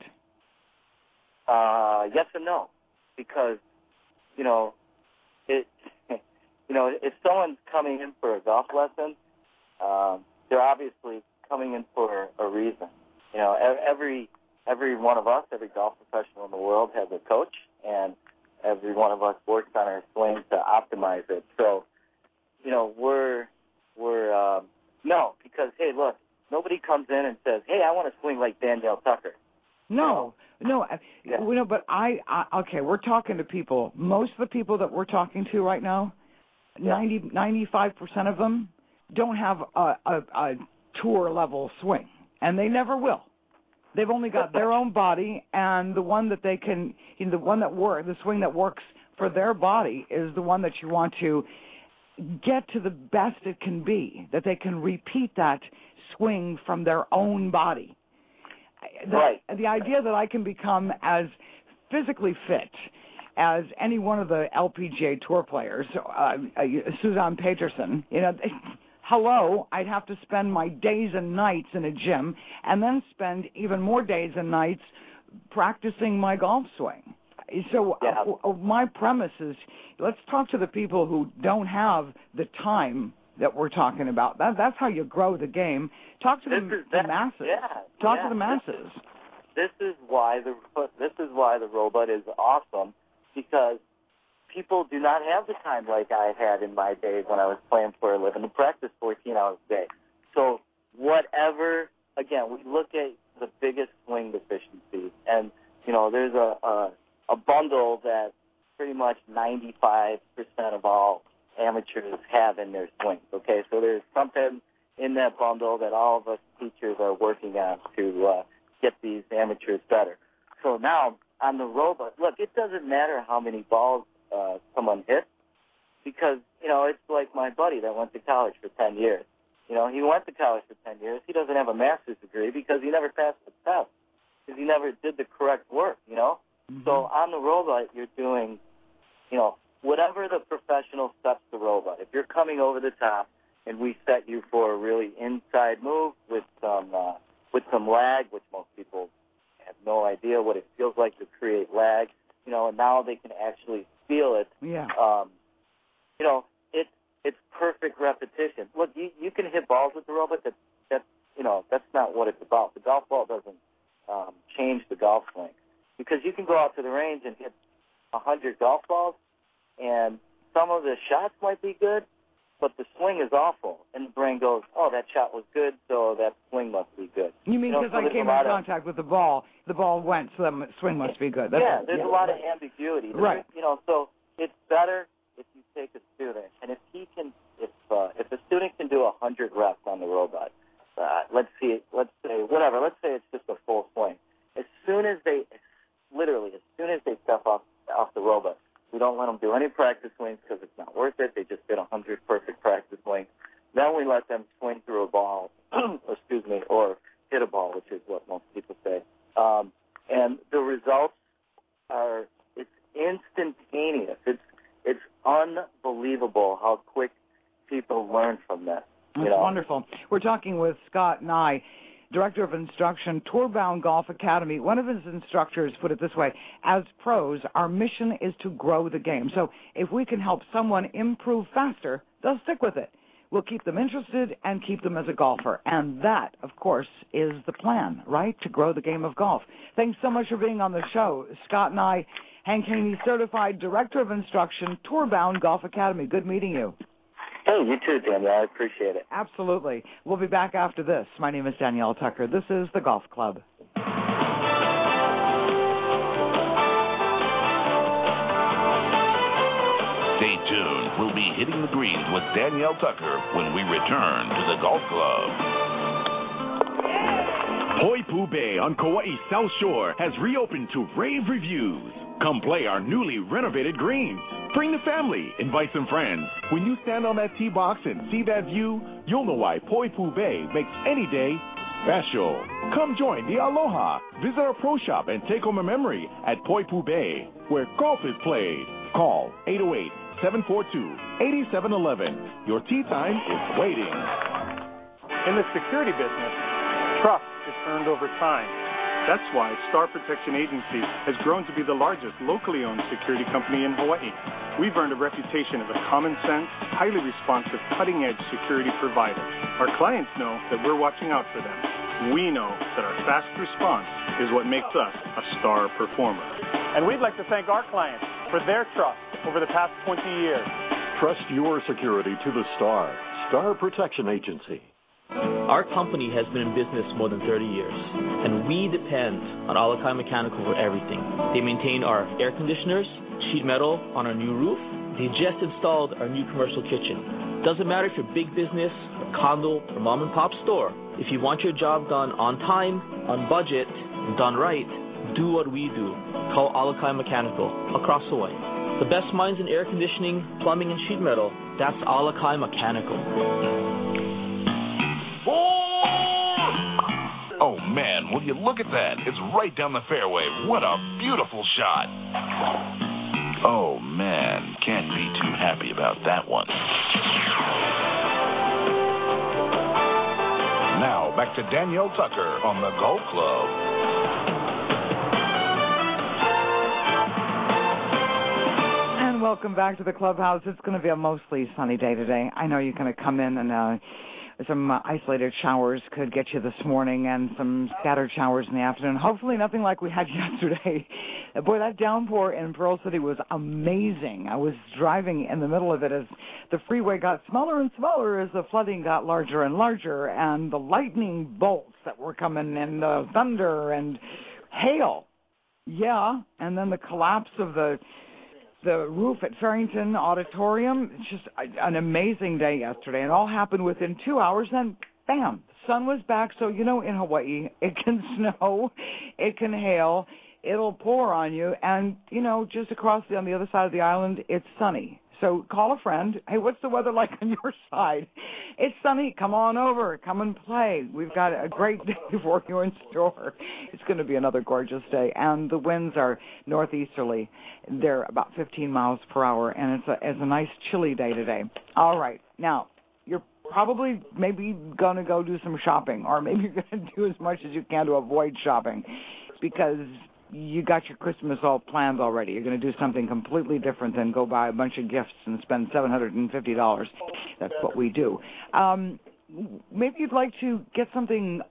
Uh, yes and no, because you know it. You know, if someone's coming in for a golf lesson, um, they're obviously coming in for a reason. You know, every every one of us, every golf professional in the world has a coach, and every one of us works on our swing to optimize it. So you know, we're, we're, um, no, because, hey, look, nobody comes in and says, hey, I want to swing like Danielle Tucker. No, no, Yeah. you know, but I, I, okay, we're talking to people. Most of the people that we're talking to right now, Yeah. ninety, ninety-five percent of them don't have a, a, a tour-level swing, and they never will. They've only got their own body, and the one that they can, you know, the one that work, the swing that works for their body is the one that you want to get to the best it can be, that they can repeat that swing from their own body. The, right. the idea that I can become as physically fit as any one of the L P G A Tour players, uh, uh, Suzanne Peterson, you know, they, hello, I'd have to spend my days and nights in a gym and then spend even more days and nights practicing my golf swing. So yeah. uh, my premise is, let's talk to the people who don't have the time that we're talking about. That, that's how you grow the game. Talk to this the, is that, the masses. Yeah, Talk yeah. to the masses. This is why the this is why the robot is awesome, because people do not have the time like I had in my days when I was playing for a living to practice fourteen hours a day. So whatever, again, we look at the biggest swing deficiencies, and you know, there's a a, a bundle that pretty much ninety-five percent of all amateurs have in their swings. Okay, so there's something in that bundle that all of us teachers are working on to uh, get these amateurs better. So now on the robot, look, it doesn't matter how many balls uh, someone hits, because you know, it's like my buddy that went to college for ten years. You know, he went to college for ten years. He doesn't have a master's degree because he never passed the test, because he never did the correct work. You know, mm-hmm. So on the robot, you're doing, you know, whatever the professional sets the robot. If you're coming over the top and we set you for a really inside move with some uh, with some lag, which most people have no idea what it feels like to create lag, you know, and now they can actually feel it. Yeah. Um, you know, it's it's perfect repetition. Look, you, you can hit balls with the robot. That that you know, that's not what it's about. The golf ball doesn't um, change the golf swing, because you can go out to the range and hit a hundred golf balls, and some of the shots might be good, but the swing is awful, and the brain goes, oh, that shot was good, so that swing must be good. You mean you know, because so I came in of, contact with the ball, the ball went, so the swing must be good. That's yeah, a, there's yeah. a lot of ambiguity. There's, Right. You know, so it's better if you take a student, and if he can, if uh, if a student can do a hundred reps on the robot, uh, let's see, let's say whatever, let's say it's just a full swing. As soon as they, literally, as soon as they step off off the robot, we don't let them do any practice swings because it's not worth it. They just did a hundred perfect practice swings. Then we let them swing through a ball, excuse me, or hit a ball, which is what most people say. Um, and the results are, it's instantaneous. It's it's unbelievable how quick people learn from this. That's you know? wonderful. We're talking with Scott Nye, Director of Instruction, Tourbound Golf Academy. One of his instructors put it this way: as pros, our mission is to grow the game. So if we can help someone improve faster, they'll stick with it. We'll keep them interested and keep them as a golfer. And that, of course, is the plan, right? To grow the game of golf. Thanks so much for being on the show. Scott Nye, Hank Haney Certified Director of Instruction, Tourbound Golf Academy. Good meeting you. Hey, you too, Danielle. I appreciate it. Absolutely. We'll be back after this. My name is Danielle Tucker. This is The Golf Club. Stay tuned. We'll be hitting the greens with Danielle Tucker when we return to The Golf Club. Poipu Bay on Kauai's South Shore has reopened to rave reviews. Come play our newly renovated greens. Bring the family, invite some friends. When you stand on that tee box and see that view, you'll know why Poipu Bay makes any day special. Come join the Aloha. Visit our pro shop and take home a memory at Poipu Bay, where golf is played. Call eight oh eight, seven four two, eight seven one one. Your tee time is waiting. In the security business, trust is earned over time. That's why Star Protection Agency has grown to be the largest locally owned security company in Hawaii. We've earned a reputation as a common sense, highly responsive, cutting-edge security provider. Our clients know that we're watching out for them. We know that our fast response is what makes us a star performer. And we'd like to thank our clients for their trust over the past twenty years. Trust your security to the Star. Star Protection Agency. Our company has been in business more than thirty years, and we depend on Alakai Mechanical for everything. They maintain our air conditioners, sheet metal on our new roof. They just installed our new commercial kitchen. Doesn't matter if you're big business, a condo, or mom and pop store. If you want your job done on time, on budget, and done right, do what we do. Call Alakai Mechanical across the way. The best minds in air conditioning, plumbing, and sheet metal, that's Alakai Mechanical. Oh, man, will you look at that? It's right down the fairway. What a beautiful shot. Oh, man, can't be too happy about that one. Now, back to Danielle Tucker on the Golf Club. And welcome back to the clubhouse. It's going to be a mostly sunny day today. I know you're going to come in and uh, some uh, isolated showers could get you this morning and some scattered showers in the afternoon. Hopefully nothing like we had yesterday. Boy, that downpour in Pearl City was amazing. I was driving in the middle of it as the freeway got smaller and smaller as the flooding got larger and larger, and the lightning bolts that were coming and the thunder and hail. Yeah, and then the collapse of the the roof at Farrington Auditorium. It's just a, an amazing day yesterday. It all happened within two hours, then bam, the sun was back. So, you know, in Hawaii, it can snow, it can hail, it'll pour on you, and, you know, just across the, on the other side of the island, it's sunny. So call a friend. Hey, what's the weather like on your side? It's sunny. Come on over. Come and play. We've got a great day for you in store. It's going to be another gorgeous day. And the winds are northeasterly. They're about fifteen miles per hour, and it's a, it's a nice chilly day today. All right. Now, you're probably maybe going to go do some shopping, or maybe you're going to do as much as you can to avoid shopping because you got your Christmas all planned already. You're going to do something completely different than go buy a bunch of gifts and spend seven hundred fifty dollars. That's what we do. Um, maybe you'd like to get something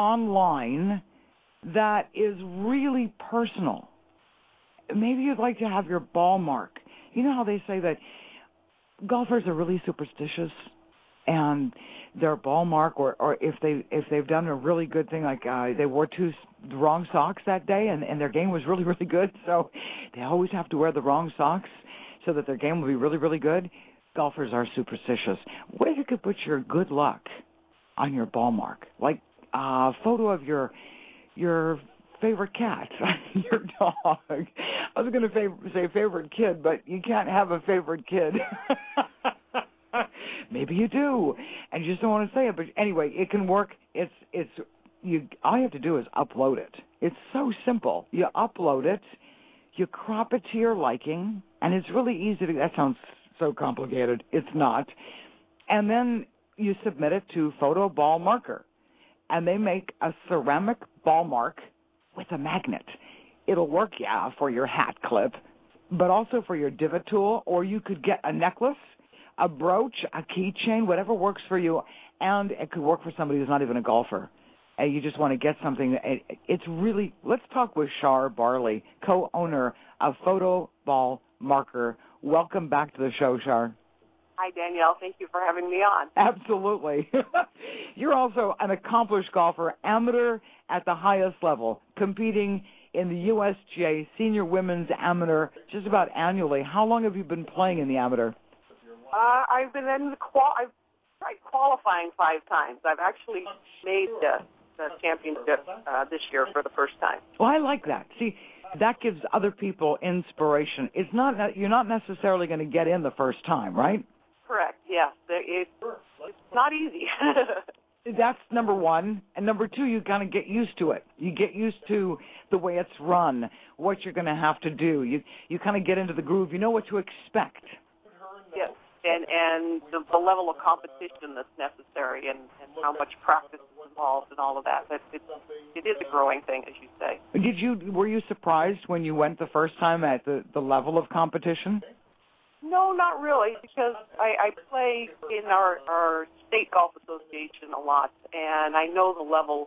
online that is really personal. Maybe you'd like to have your ball mark. You know how they say that golfers are really superstitious, and their ball mark, or, or if they if they've done a really good thing, like uh, they wore two the wrong socks that day, and, and their game was really, really good, so they always have to wear the wrong socks so that their game will be really, really good. Golfers are superstitious. What if you could put your good luck on your ball mark? Like a photo of your your favorite cat, your dog. I was going to fav- say favorite kid, but you can't have a favorite kid. Maybe you do, and you just don't want to say it. But anyway, it can work. It's it's you. All you have to do is upload it. It's so simple. You upload it, you crop it to your liking, and it's really easy to. That sounds so complicated. It's not. And then you submit it to Photo Ball Marker, and they make a ceramic ball mark with a magnet. It'll work, yeah, for your hat clip, but also for your divot tool, or you could get a necklace, a brooch, a keychain, whatever works for you, and it could work for somebody who's not even a golfer. And you just want to get something. It's really, let's talk with Shar Barley, co-owner of Photo Ball Marker. Welcome back to the show, Shar. Hi, Danielle. Thank you for having me on. Absolutely. You're also an accomplished golfer, amateur at the highest level, competing in the U S G A Senior Women's Amateur just about annually. How long have you been playing in the amateur? Uh, I've been in the qual. I've tried qualifying five times. I've actually made the, the championship uh, this year for the first time. Well, I like that. See, that gives other people inspiration. It's not you're not necessarily going to get in the first time, right? Correct. Yes. It, it's not easy. That's number one. And number two, you kind of get used to it. You get used to the way it's run, what you're going to have to do. You you kind of get into the groove. You know what to expect. Yes. And and the, the level of competition that's necessary, and, and how much practice is involved, and all of that. But it, it is a growing thing, as you say. Did you were you surprised when you went the first time at the, the level of competition? No, not really, because I, I play in our, our state golf association a lot, and I know the level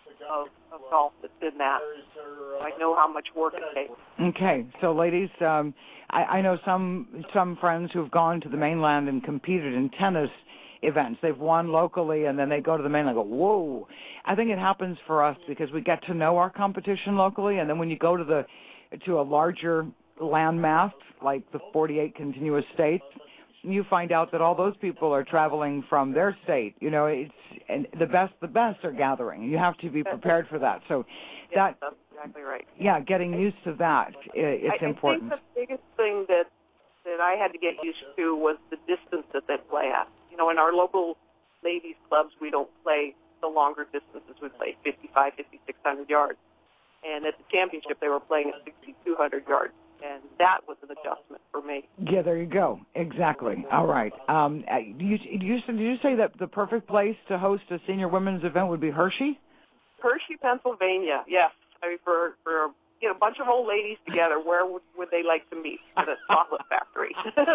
of, of golf that's in that. I know how much work it takes. Okay, so ladies, um, I, I know some some friends who've gone to the mainland and competed in tennis events. They've won locally, and then they go to the mainland and go, whoa. I think it happens for us because we get to know our competition locally, and then when you go to the to a larger land mass, like the forty-eight continuous states, you find out that all those people are traveling from their state. You know, it's and the best the best are gathering. You have to be prepared for that. So yeah, that that's exactly right. Yeah, getting used to that, it's I, important. I think the biggest thing that that I had to get used to was the distance that they play at. You know, in our local ladies clubs, we don't play the longer distances. We play fifty-five, fifty-six hundred yards. And at the championship, they were playing at sixty-two hundred yards. And that was an adjustment for me. Yeah, there you go. Exactly. All right. Um, you, you, did you say that the perfect place to host a senior women's event would be Hershey? Hershey, Pennsylvania, yes. I mean, for, for you know, a bunch of old ladies together, where would, would they like to meet? At a chocolate factory.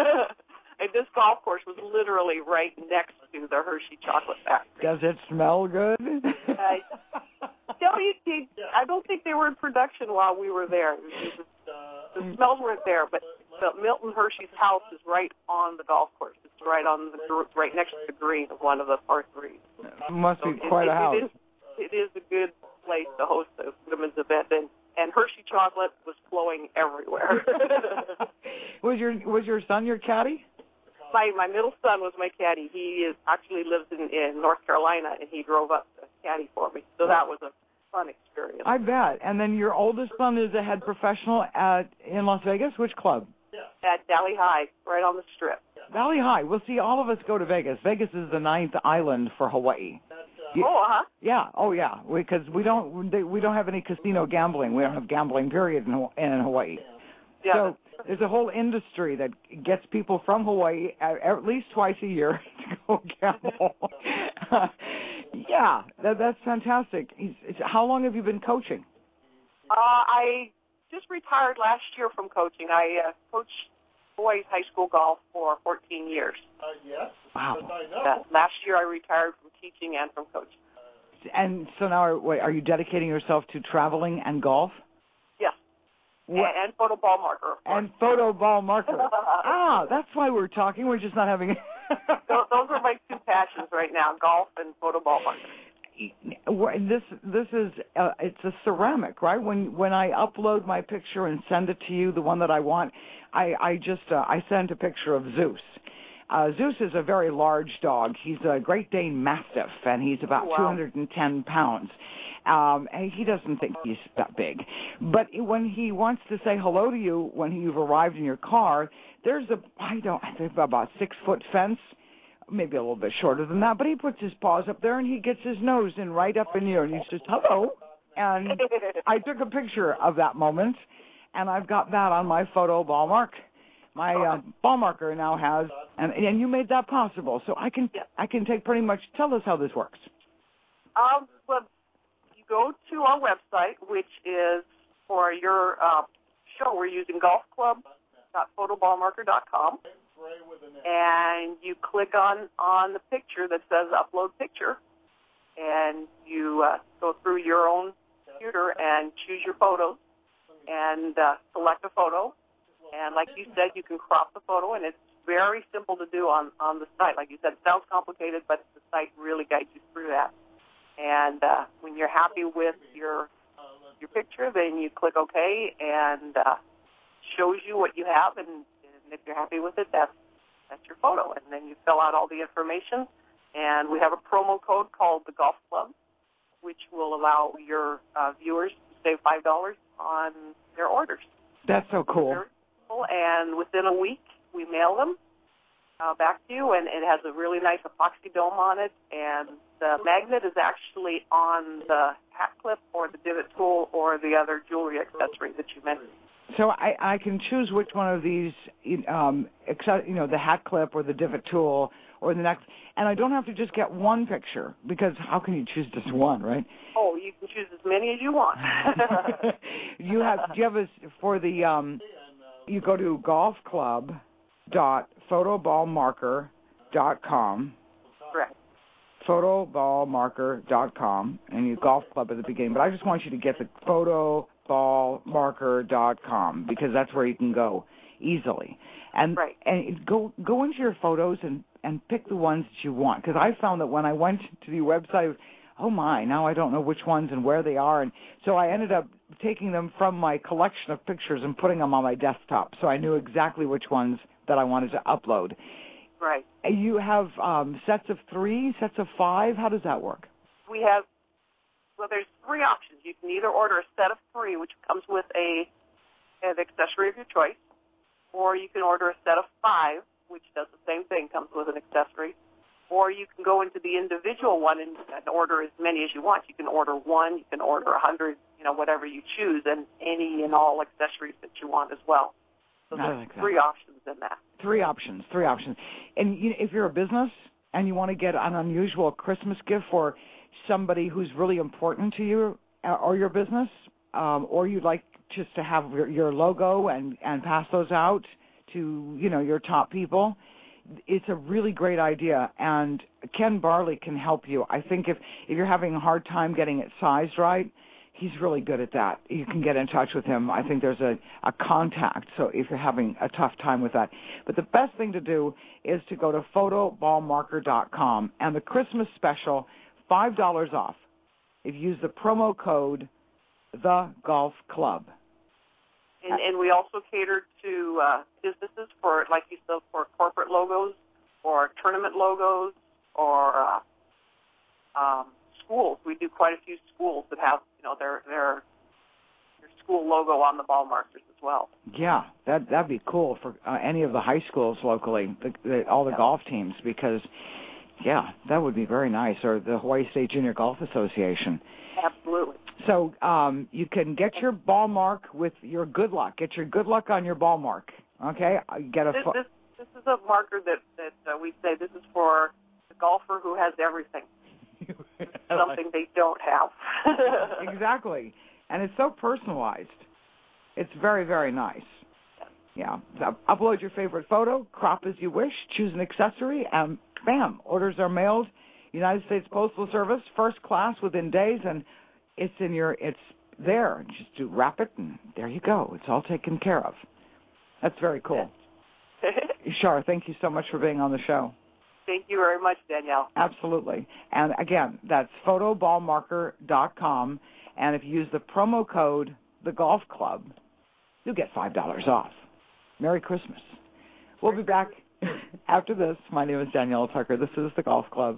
And this golf course was literally right next to the Hershey chocolate factory. Does it smell good? uh, no, you, you, I don't think they were in production while we were there. It was, the smells weren't there, but, but Milton Hershey's house is right on the golf course. It's right on the right next to the green of one of the par threes. It must so be quite it, a house. It is, it is a good place to host a women's event, and, and Hershey chocolate was flowing everywhere. was your was your son your caddy? My my middle son was my caddy. He is actually lives in, in North Carolina, and he drove up to caddy for me. So that was a fun experience. I bet. And then your oldest son is a head professional at in Las Vegas. Which club? At Valley High, right on the Strip. Valley High. Well, see, all of us go to Vegas. Vegas is the ninth island for Hawaii. You, oh, uh-huh. Yeah. Oh, yeah. Because we, we don't we don't have any casino gambling. We don't have gambling, period, in, in Hawaii. Yeah. So there's a whole industry that gets people from Hawaii at, at least twice a year to go gamble. Yeah, that, that's fantastic. He's, how long have you been coaching? Uh, I just retired last year from coaching. I uh, coached boys high school golf for fourteen years. Uh, yes. Wow. Uh, last year I retired from teaching and from coaching. And so now are, wait, are you dedicating yourself to traveling and golf? Yes. What? And, and photo ball marker. And photo ball marker. Ah, that's why we're talking. We're just not having... those, those are my two passions right now, golf and photo ball marker. This this is uh, it's a ceramic, right? When when I upload my picture and send it to you, the one that I want, I I just uh, I sent a picture of Zeus. Uh, Zeus is a very large dog. He's a Great Dane Mastiff, and he's about wow. two hundred ten pounds. Um, and he doesn't think he's that big. But when he wants to say hello to you when you've arrived in your car, there's a I don't I think about six foot fence. Maybe a little bit shorter than that, but he puts his paws up there and he gets his nose in right up in here and he says, hello. And I took a picture of that moment, and I've got that on my photo ball mark. My uh, ball marker now has, and and you made that possible, so I can I can take pretty much, tell us how this works. Um, well, you go to our website, which is for your uh, show, we're using golf club dot photo ball marker dot com. And you click on, on the picture that says upload picture, and you uh, go through your own computer and choose your photos and uh, select a photo. And like you said, you can crop the photo, and it's very simple to do on, on the site. Like you said, it sounds complicated, but the site really guides you through that. And uh, when you're happy with your your picture, then you click OK, and uh, shows you what you have, and, and if you're happy with it, that's That's your photo, and then you fill out all the information. And we have a promo code called the Golf Club, which will allow your uh, viewers to save five dollars on their orders. That's so cool. cool. And within a week, we mail them uh, back to you, and it has a really nice epoxy dome on it. And the magnet is actually on the hat clip or the divot tool or the other jewelry accessory that you mentioned. So I, I can choose which one of these, um, except, you know, the hat clip or the divot tool or the next, and I don't have to just get one picture, because how can you choose just one, right? Oh, you can choose as many as you want. you have, do you have a, for the, um, you go to golf club dot photo ball marker dot com. Correct. photo ball marker dot com, and you golf club at the beginning. But I just want you to get the photo ball marker dot com because that's where you can go easily. And right. and go go into your photos and, and pick the ones that you want. Because I found that when I went to the website, oh my, now I don't know which ones and where they are. And so I ended up taking them from my collection of pictures and putting them on my desktop. So I knew exactly which ones that I wanted to upload. Right. You have um, sets of three, sets of five. How does that work? We have, well, there's three options. You can either order a set of three, which comes with a an accessory of your choice, or you can order a set of five, which does the same thing, comes with an accessory, or you can go into the individual one and, and order as many as you want. You can order one, you can order a hundred, you know, whatever you choose, and any and all accessories that you want as well. So there's like three options in that. Three options, three options. And you know, if you're a business and you want to get an unusual Christmas gift for somebody who's really important to you or your business, um, or you'd like just to have your, your logo and, and pass those out to, you know, your top people, it's a really great idea. And Ken Barley can help you. I think if, if you're having a hard time getting it sized right, he's really good at that. You can get in touch with him. I think there's a, a contact, so if you're having a tough time with that. But the best thing to do is to go to photo ball marker dot com, and the Christmas special, five dollars off if you use the promo code The Golf Club. And, and we also cater to uh, businesses for, like you said, for corporate logos or tournament logos or uh, um, schools. We do quite a few schools that have, you know, their their their school logo on the ball markers as well. Yeah, that that'd be cool for uh, any of the high schools locally, the, the, all the yeah. golf teams, because, yeah, that would be very nice. Or the Hawaii State Junior Golf Association. Absolutely. So um, you can get your ball mark with your good luck. Get your good luck on your ball mark. Okay, get a. This this, this is a marker that that uh, we say this is for the golfer who has everything. Something they don't have. Exactly. And it's so personalized. It's very, very nice. Yeah. So upload your favorite photo, crop as you wish, choose an accessory, and bam, orders are mailed. United States Postal Service, first class within days, and it's in your, it's there. Just do wrap it, and there you go. It's all taken care of. That's very cool. Shar, thank you so much for being on the show. Thank you very much, Danielle. Absolutely. And again, that's photo ball marker dot com. And if you use the promo code The Golf Club, you'll get five dollars off. Merry Christmas. We'll be back after this. My name is Danielle Tucker. This is The Golf Club.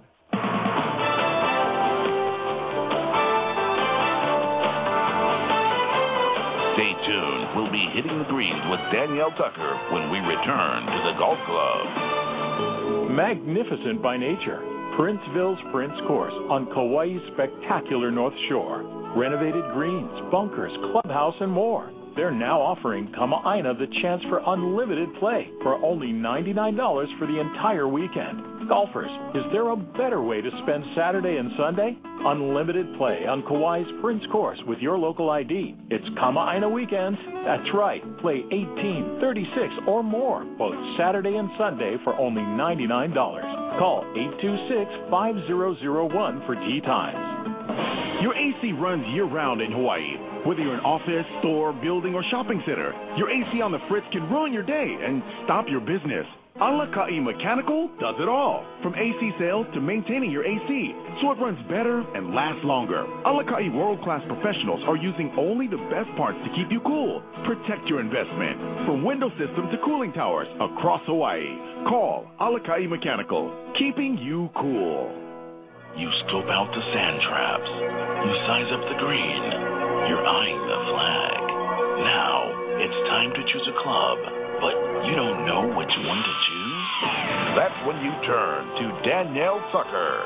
Stay tuned. We'll be hitting the greens with Danielle Tucker when we return to The Golf Club. Magnificent by nature, Princeville's Prince Course on Kauai's spectacular North Shore. Renovated greens, bunkers, clubhouse, and more. They're now offering Kama'aina the chance for unlimited play for only ninety-nine dollars for the entire weekend. Golfers, is there a better way to spend Saturday and Sunday? Unlimited play on Kauai's Prince Course with your local I D. It's Kama'aina weekends. That's right. Play eighteen, thirty-six, or more both Saturday and Sunday for only ninety-nine dollars. Call eight two six, five zero zero one for tee times. Your A C runs year-round in Hawaii. Whether you're an office, store, building, or shopping center, your A C on the fritz can ruin your day and stop your business. Alakai Mechanical does it all, from A C sales to maintaining your A C, so it runs better and lasts longer. Alakai world-class professionals are using only the best parts to keep you cool. Protect your investment, from window system to cooling towers across Hawaii. Call Alakai Mechanical, keeping you cool. You scope out the sand traps. You size up the green. You're eyeing the flag. Now, it's time to choose a club, but you don't know which one to choose? That's when you turn to Danielle Tucker.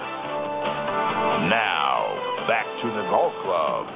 Now, back to the Golf Club.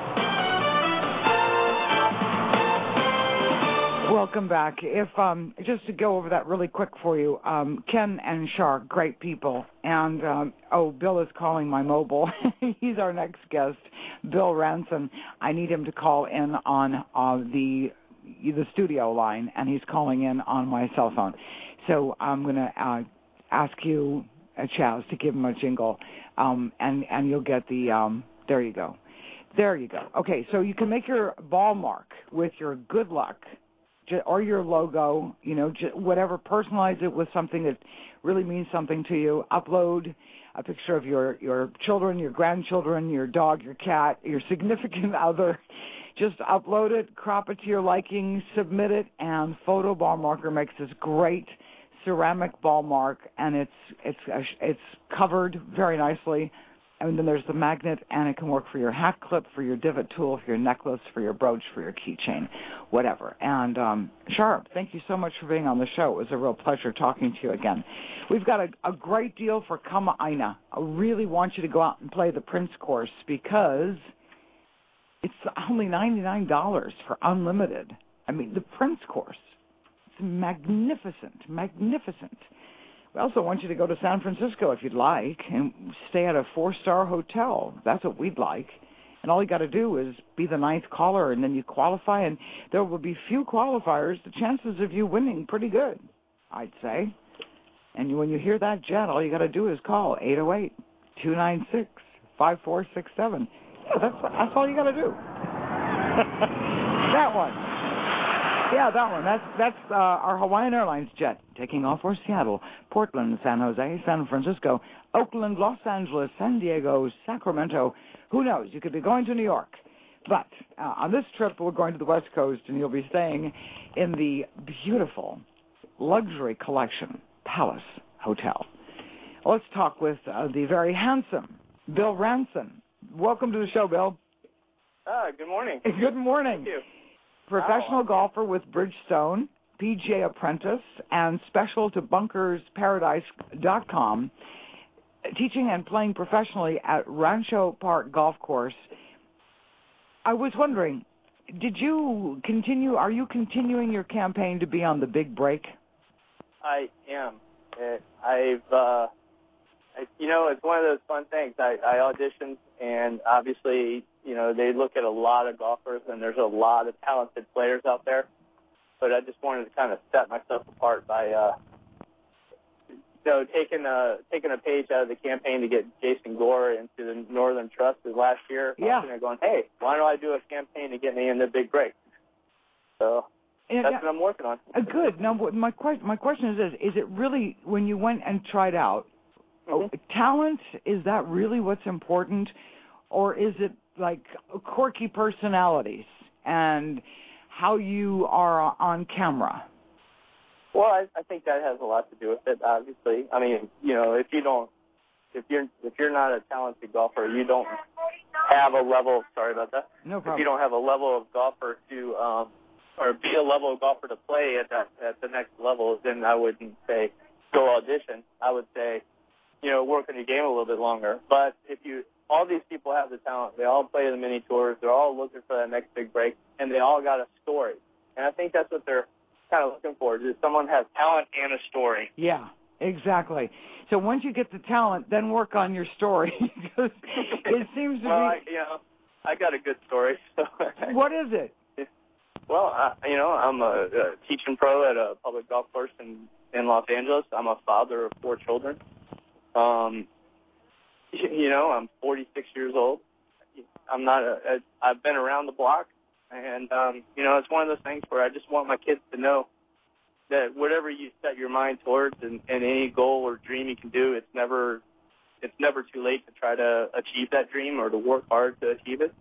Welcome back. If um, just to go over that really quick for you, um, Ken and Shar, great people. And, um, oh, Bill is calling my mobile. He's our next guest, Bill Ranson. I need him to call in on uh, the the studio line, and he's calling in on my cell phone. So I'm going to uh, ask you uh, Chaz to give him a jingle, um, and and you'll get the. Um, there you go, there you go. Okay, so you can make your ball mark with your good luck, or your logo. You know, whatever. Personalize it with something that really means something to you. Upload a picture of your your children, your grandchildren, your dog, your cat, your significant other. Just upload it, crop it to your liking, submit it, and Photo Ball Marker makes this great ceramic ball mark, and it's it's it's covered very nicely. And then there's the magnet, and it can work for your hat clip, for your divot tool, for your necklace, for your brooch, for your keychain, whatever. And um, Sharp, thank you so much for being on the show. It was a real pleasure talking to you again. We've got a, a great deal for Kama'aina. I really want you to go out and play the Prince course because it's only ninety-nine dollars for unlimited. I mean, the Prince course. It's magnificent, magnificent. We also want you to go to San Francisco if you'd like and stay at a four-star hotel. That's what we'd like. And all you got to do is be the ninth caller, and then you qualify, and there will be few qualifiers. The chances of you winning pretty good, I'd say. And when you hear that, Jet, all you got to do is call eight oh eight, two nine six, five four six seven. Yeah, that's that's all you got to do. That one. Yeah, that one. That's that's uh, our Hawaiian Airlines jet taking off for Seattle, Portland, San Jose, San Francisco, Oakland, Los Angeles, San Diego, Sacramento. Who knows? You could be going to New York. But uh, on this trip, we're going to the West Coast, and you'll be staying in the beautiful Luxury Collection Palace Hotel. Let's talk with uh, the very handsome Bill Ranson. Welcome to the show, Bill. Ah, good morning. Good morning. Thank you. Professional wow. golfer with Bridgestone, P G A apprentice, and special to bunkers paradise dot com, teaching and playing professionally at Rancho Park Golf Course. I was wondering, did you continue, are you continuing your campaign to be on the big break? I am. I've, uh, I, you know, it's one of those fun things. I, I auditioned, and obviously, you know, they look at a lot of golfers, and there's a lot of talented players out there. But I just wanted to kind of set myself apart by, uh, you know, taking a taking a page out of the campaign to get Jason Gore into the Northern Trust last year. Yeah. And going, hey, why don't I do a campaign to get me in the big break? So And, that's what I'm working on. Uh, good. Now, my question, my question is this: is it really, when you went and tried out, Mm-hmm. oh, talent, is that really what's important, or is it like quirky personalities and how you are on camera? Well, I, I think that has a lot to do with it. Obviously, I mean, you know, if you don't, if you're if you're not a talented golfer, you don't have a level. Sorry about that. No problem. If you don't have a level of golfer to, um, or be a level of golfer to play at that at the next level, then I wouldn't say go audition. I would say, you know, work on your game a little bit longer. But if you, all these people have the talent. They all play the mini tours. They're all looking for that next big break, and they all got a story. And I think that's what they're kind of looking for, is someone has talent and a story. Yeah, exactly. So once you get the talent, then work on your story. Because it seems to well, be... I, you know, I got a good story. So what is it? Well, I, you know, I'm a, a teaching pro at a public golf course in, in Los Angeles. I'm a father of four children. Um, you know, I'm forty-six years old. I'm not a, a I've been around the block, and um, you know, it's one of those things where I just want my kids to know that whatever you set your mind towards, and, and any goal or dream you can do, it's never it's never too late to try to achieve that dream or to work hard to achieve it.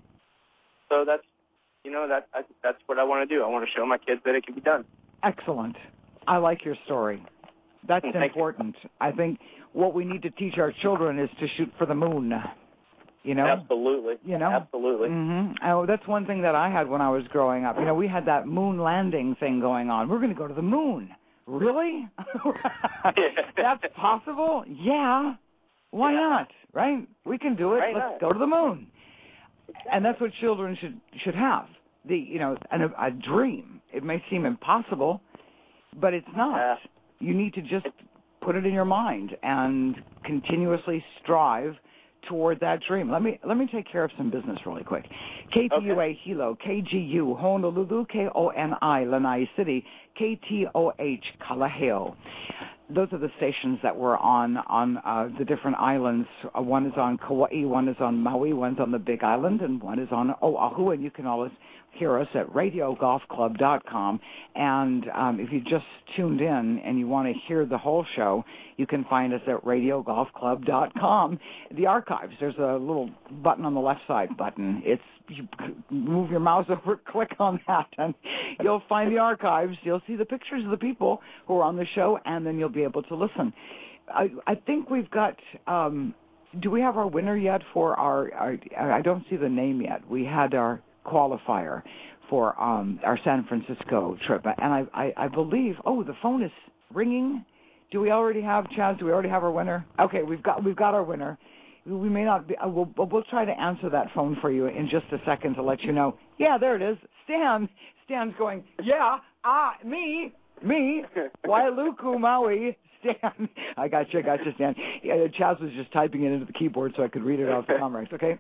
So that's you know that I, that's what I want to do. I want to show my kids that it can be done. Excellent. I like your story. That's Thank important. You. I think what we need to teach our children is to shoot for the moon. You know? Absolutely. You know? Absolutely. Mm-hmm. Oh, that's one thing that I had when I was growing up. You know, we had that moon landing thing going on. We're going to go to the moon. Really? That's possible? Yeah. Why yeah. not? Right? We can do it. Right Let's not. go to the moon. Exactly. And that's what children should should have. The you know, an, a dream. It may seem impossible, but it's not. Yeah. You need to just put it in your mind and continuously strive toward that dream. Let me let me take care of some business really quick. K T U A okay. Hilo, K G U Honolulu, K O N I Lanai City, K T O H Kalaheo. those are the stations that we're on on uh, the different islands. Uh, one is on Kauai, one is on Maui, one's on the Big Island, and one is on Oahu. And you can always hear us at radio golf club dot com. And um, if you just tuned in and you want to hear the whole show, you can find us at radio golf club dot com. The archives, there's a little button on the left side button. It's you move your mouse over, click on that, and you'll find the archives. You'll see the pictures of the people who are on the show, and then you'll be able to listen. I, I think we've got, um, do we have our winner yet for our, our, I don't see the name yet. We had our qualifier for um, our San Francisco trip, and I, I, I believe, oh, the phone is ringing. Do we already have, Chaz, do we already have our winner? Okay, we've got we've got our winner. We may not be, uh, we'll, we'll try to answer that phone for you in just a second to let you know. Yeah, there it is. Stan. Stan's going, yeah, ah, me, me, Wailuku, Maui, Stan. I got you, I got you, Stan. Yeah, Chaz was just typing it into the keyboard so I could read it off the comments, okay?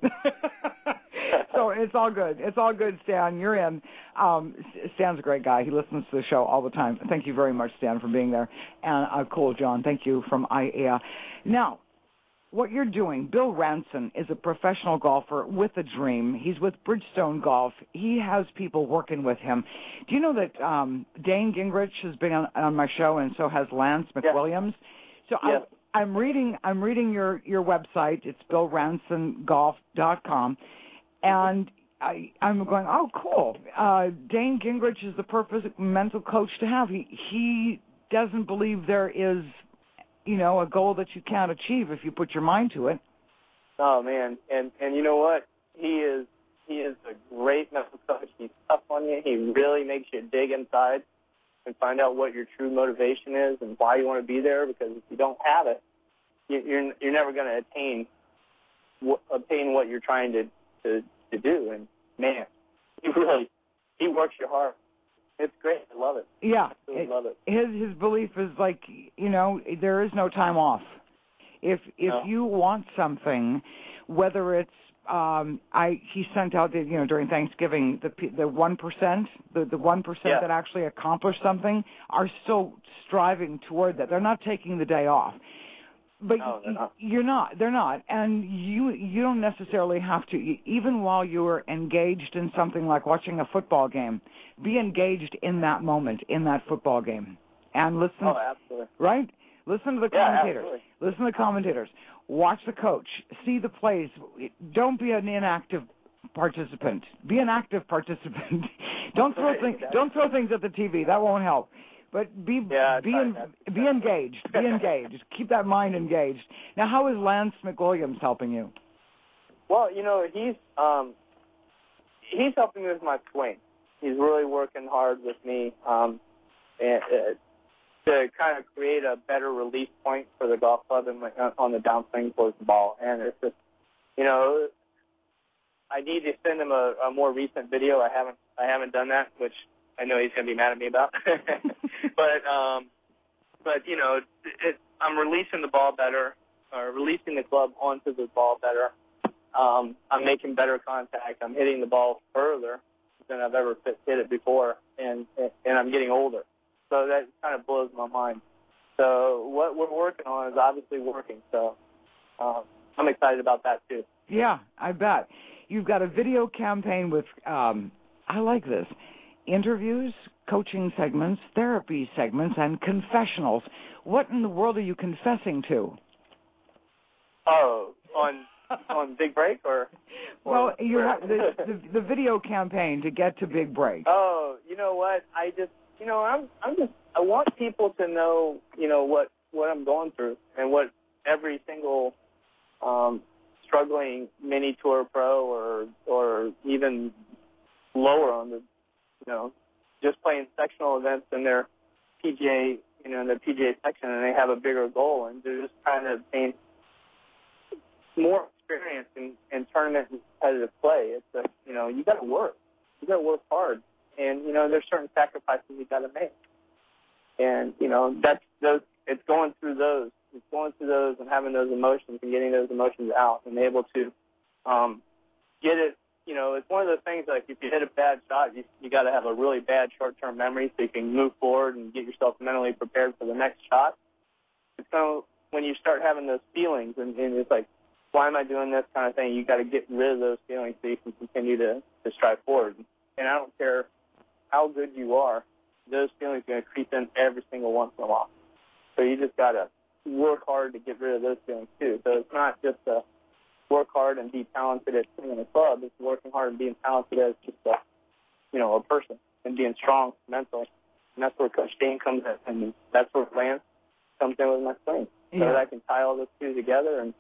So it's all good. It's all good, Stan. You're in. Um, Stan's a great guy. He listens to the show all the time. Thank you very much, Stan, for being there. And uh, cool, John. Thank you from I A E A. Now, what you're doing, Bill Ranson is a professional golfer with a dream. He's with Bridgestone Golf. He has people working with him. Do you know that um, Dane Gingrich has been on, on my show, and so has Lance McWilliams? Yeah. So yeah. I, I'm reading. I'm reading your your website. It's bill ranson golf dot com, and I, I'm going, oh, cool. Uh, Dane Gingrich is the perfect mental coach to have. He he doesn't believe there is, you know, a goal that you can't achieve if you put your mind to it. Oh man, and and you know what? He is he is a great mental coach. He's tough on you. He really makes you dig inside and find out what your true motivation is and why you want to be there. Because if you don't have it, you, you're you're never going to attain obtain what you're trying to, to to do. And man, he really he works you hard. It's great. I love it. Yeah. I really love it. His his belief is like, you know, there is no time off. If if No. you want something, whether it's um I he sent out the, you know, during Thanksgiving the pe- the one percent the the one percent Yeah. that actually accomplish something are still striving toward that. They're not taking the day off. But No, they're not. you're not. They're not. And you you don't necessarily have to, even while you're engaged in something like watching a football game, be engaged in that moment, in that football game. And listen. Oh, absolutely. Right? Listen to the Yeah, commentators. absolutely. Listen to the commentators. Watch the coach. See the plays. Don't be an inactive participant. Be an active participant. don't throw things. Don't throw things at the T V. That won't help. But be Yeah, be try en- not to. be engaged. Be engaged. Keep that mind engaged. Now, how is Lance McWilliams helping you? Well, you know, he's um, he's helping me with my swing. He's really working hard with me um, and, uh, to kind of create a better release point for the golf club and like, on the downswing towards the ball. And it's just, you know, I need to send him a, a more recent video. I haven't I haven't done that, which I know he's going to be mad at me about. but um, but you know, it, I'm releasing the ball better, or releasing the club onto the ball better. Um, I'm making better contact. I'm hitting the ball further than I've ever hit it before, and and I'm getting older. So that kind of blows my mind. So what we're working on is obviously working. So um, I'm excited about that too. Yeah, I bet. You've got a video campaign with, um, I like this, interviews, coaching segments, therapy segments, and confessionals. What in the world are you confessing to? Oh, on on Big Break or? or Well, you have the, the the video campaign to get to Big Break. Oh, you know what? I just, you know, I'm I'm just I want people to know, you know, what what I'm going through and what every single um, struggling mini tour pro or or even lower on the, you know, just playing sectional events in their P G A, you know, in their P G A section, and they have a bigger goal, and they're just trying to obtain more experience in, in tournament and competitive play. It's a, you know, you got to work, you got to work hard, and you know, there's certain sacrifices you got to make, and you know, that's those. It's going through those, it's going through those, and having those emotions and getting those emotions out, and able to um, get it. You know, it's one of those things like if you hit a bad shot, you you got to have a really bad short-term memory so you can move forward and get yourself mentally prepared for the next shot. it's kind of when you start having those feelings, and, and it's like, why am I doing this kind of thing? You got to get rid of those feelings so you can continue to, to strive forward. And I don't care how good you are, those feelings are going to creep in every single once in a while. So you just got to work hard to get rid of those feelings too. So it's not just a work hard and be talented at singing in a club. It's working hard and being talented as just a, you know, a person and being strong mentally. And that's where Coach Dane comes in, and that's where Lance comes in with my swing. So Yeah. that I can tie all those two together and,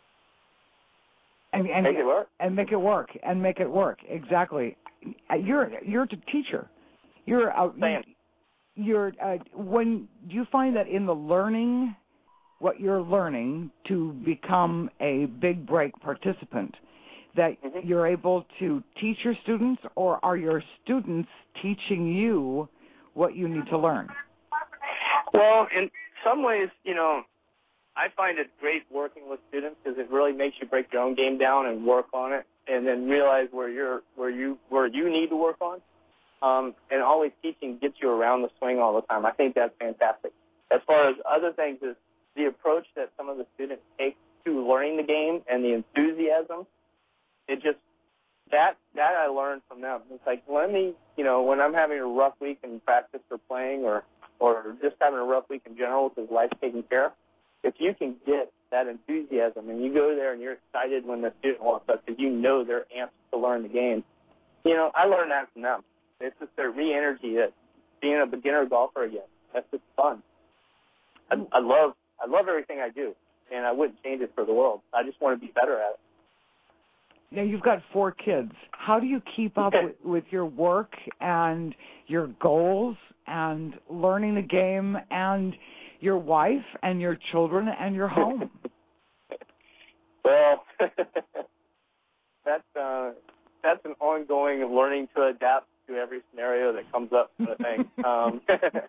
and, and make it work. And make it work. And make it work. Exactly. You're you're a teacher. You're a, you're uh, when do you find that in the learning what you're learning to become a big break participant, that mm-hmm. you're able to teach your students, or are your students teaching you what you need to learn? Well, in some ways, you know, I find it great working with students because it really makes you break your own game down and work on it, and then realize where you're where you where you need to work on. Um, and always teaching gets you around the swing all the time. I think that's fantastic. As far as other things, is the approach that some of the students take to learning the game and the enthusiasm. It just that that I learned from them. It's like, let me, you know, when I'm having a rough week in practice or playing, or or just having a rough week in general because life's taken care of, if you can get that enthusiasm and you go there and you're excited when the student walks up because you know they're amped to learn the game, you know, I learned that from them. It's just their re-energy, that being a beginner golfer again. That's just fun. I, I love I love everything I do, and I wouldn't change it for the world. I just want to be better at it. Now, you've got four kids. How do you keep up with, with your work and your goals and learning the game and your wife and your children and your home? Well, that's uh, that's an ongoing learning to adapt to every scenario that comes up kind of thing. Um,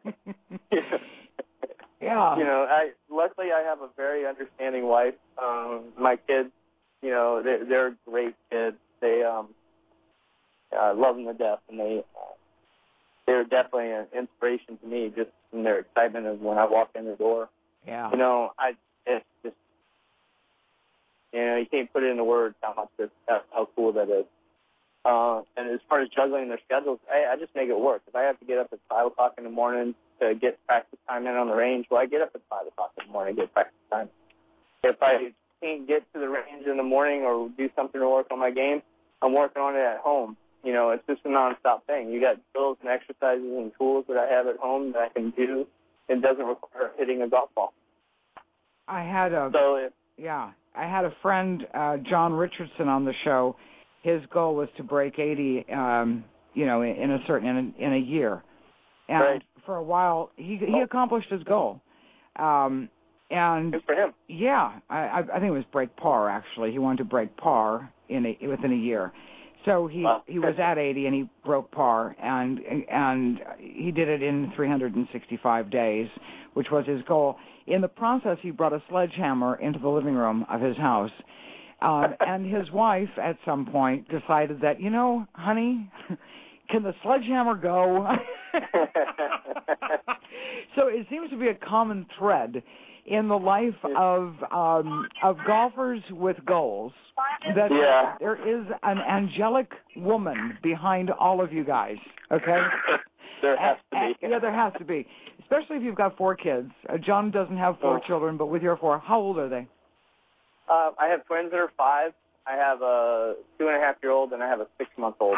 yeah. You know, I luckily I have a very understanding wife. Um, my kids, you know, they're, they're great kids. They um, I love them to death, and they uh, they're definitely an inspiration to me just from their excitement of when I walk in the door. Yeah. You know, I it's just you know you can't put it into words how much this, how, how cool that is. Uh, and as far as juggling their schedules, I, I just make it work. If I have to get up at five o'clock in the morning to get practice time in on the range, well, I get up at five o'clock in the morning to get practice time. If I can't get to the range in the morning or do something to work on my game, I'm working on it at home. You know, it's just a nonstop thing. You got drills and exercises and tools that I have at home that I can do. It doesn't require hitting a golf ball. I had a so if, yeah, I had a friend, uh, John Richardson, on the show. His goal was to break eighty, um, you know, in, in a certain in a, in a year, and right. for a while he he accomplished his goal. Um, and Good for him. Yeah, I, I think it was break par. Actually, he wanted to break par in a, within a year. So he wow. he was at eighty and he broke par, and and he did it in three hundred sixty-five days, which was his goal. In the process, he brought a sledgehammer into the living room of his house. Um, and his wife, at some point, decided that, you know, honey, can the sledgehammer go? So it seems to be a common thread in the life of um, of golfers with goals that yeah. there is an angelic woman behind all of you guys, okay? There has to and, be. And, yeah, there has to be, especially if you've got four kids. Uh, John doesn't have four oh. children, but with your four, how old are they? Uh, I have twins that are five. I have a two-and-a-half-year-old, and I have a six-month-old.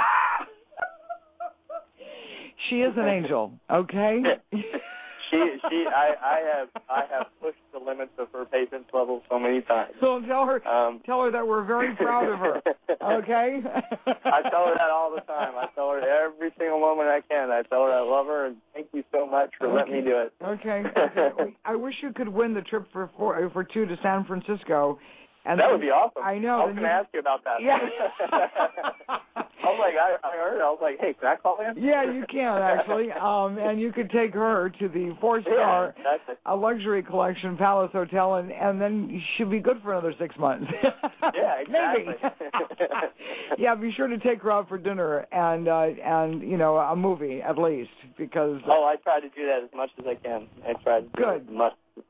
She is an angel, okay? she, she, I, I have, I have pushed the limits of her patience level so many times. So tell her, um, tell her that we're very proud of her, okay? I tell her that all the time. I tell her every single moment I can. I tell her I love her and thank you so much for okay. letting me do it. Okay. I wish you could win the trip for four, for two to San Francisco. And that then, would be awesome. I know. I was going to ask you about that. Yeah. I was like, I, I heard it. I was like, hey, can I call in? Yeah, you can, actually. Um, and you could take her to the four-star yeah, exactly. a luxury collection Palace Hotel, and, and then she'll be good for another six months. Yeah, exactly. Maybe. Yeah, be sure to take her out for dinner and, uh, and you know, a movie at least, because... Oh, I try to do that as much as I can. I try to do good. it as much as I can.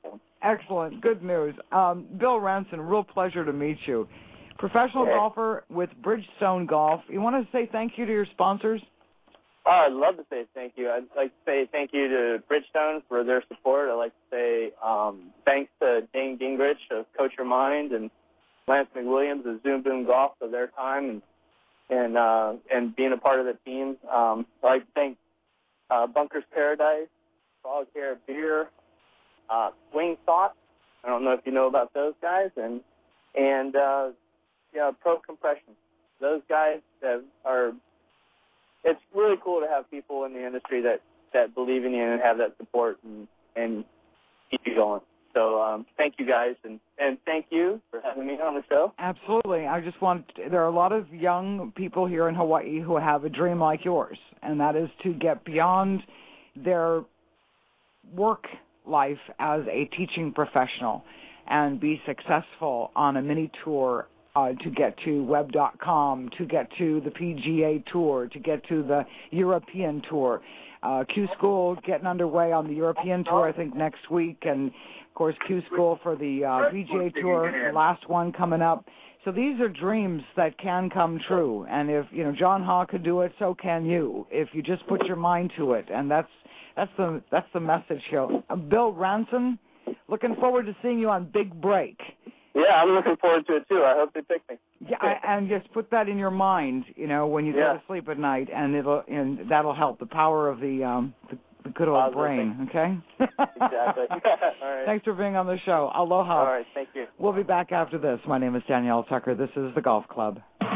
Excellent. Good news. Um, Bill Ranson, real pleasure to meet you. Professional yeah. golfer with Bridgestone Golf. You want to say thank you to your sponsors? Oh, I'd love to say thank you. I'd like to say thank you to Bridgestone for their support. I'd like to say um, thanks to Dane Gingrich of Coach Your Mind and Lance McWilliams of Zoom Boom Golf for their time and and uh, and being a part of the team. Um, I'd like to thank uh, Bunkers Paradise, Frog Hair Beer, uh, Swing Thoughts. I don't know if you know about those guys, and and uh, yeah, Pro Compression. Those guys that are. It's really cool to have people in the industry that, that believe in you and have that support and, and keep you going. So um, thank you guys, and, and thank you for having me on the show. Absolutely. I just want – there are a lot of young people here in Hawaii who have a dream like yours, and that is to get beyond their work life as a teaching professional and be successful on a mini tour Uh, to get to web dot com, to get to the P G A Tour, to get to the European Tour. Uh, Q School getting underway on the European Tour, I think, next week. And, of course, Q School for the uh, P G A Tour, the last one coming up. So these are dreams that can come true. And if, you know, John Ha could do it, so can you, if you just put your mind to it. And that's that's the, that's the message here. Uh, Bill Ranson, looking forward to seeing you on Big Break. Yeah, I'm looking forward to it, too. I hope they pick me. Yeah, and just put that in your mind, you know, when you yeah. go to sleep at night, and it'll and that'll help the power of the um the, the good old Positive brain. thing. Okay. Exactly. All right. Thanks for being on the show. Aloha. All right. Thank you. We'll be back after this. My name is Danielle Tucker. This is the Golf Club.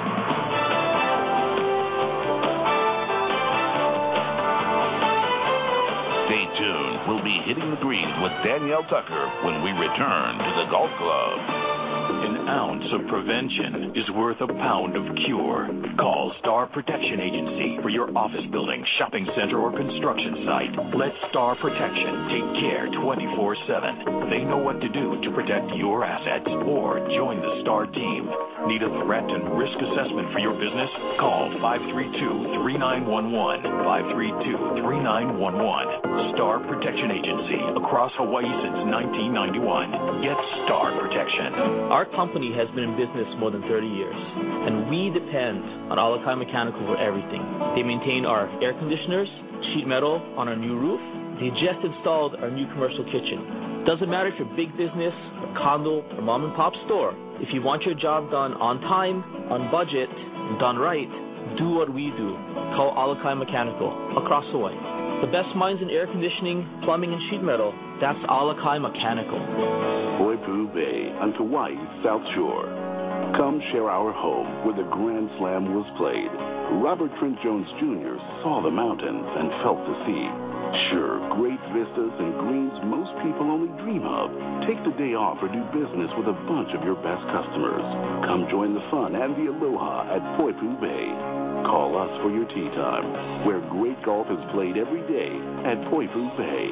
Stay tuned. We'll be hitting the greens with Danielle Tucker when we return to the Golf Club. An ounce of prevention is worth a pound of cure. Call Star Protection Agency for your office building, shopping center, or construction site. Let Star Protection take care twenty-four seven. They know what to do to protect your assets, or join the Star team. Need a threat and risk assessment for your business? Call five three two, three nine one one, five three two, three nine one one. Star Protection Agency, across Hawaii since nineteen ninety-one. Get Star Protection. Our company has been in business more than thirty years, and we depend on Alakai Mechanical for everything. They maintain our air conditioners, sheet metal on our new roof. They just installed our new commercial kitchen. Doesn't matter if you're big business, a condo, or mom and pop store. If you want your job done on time, on budget, and done right, do what we do. Call Alakai Mechanical across Hawaii. The best minds in air conditioning, plumbing, and sheet metal. That's Alakai Mechanical. Poipu Bay on Kauai's South Shore. Come share our home where the Grand Slam was played. Robert Trent Jones Junior saw the mountains and felt the sea. Sure, great vistas and greens most people only dream of. Take the day off or do business with a bunch of your best customers. Come join the fun and the aloha at Poipu Bay. Call us for your tea time, where great golf is played every day at Poipu Bay.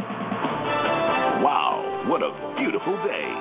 Wow, what a beautiful day.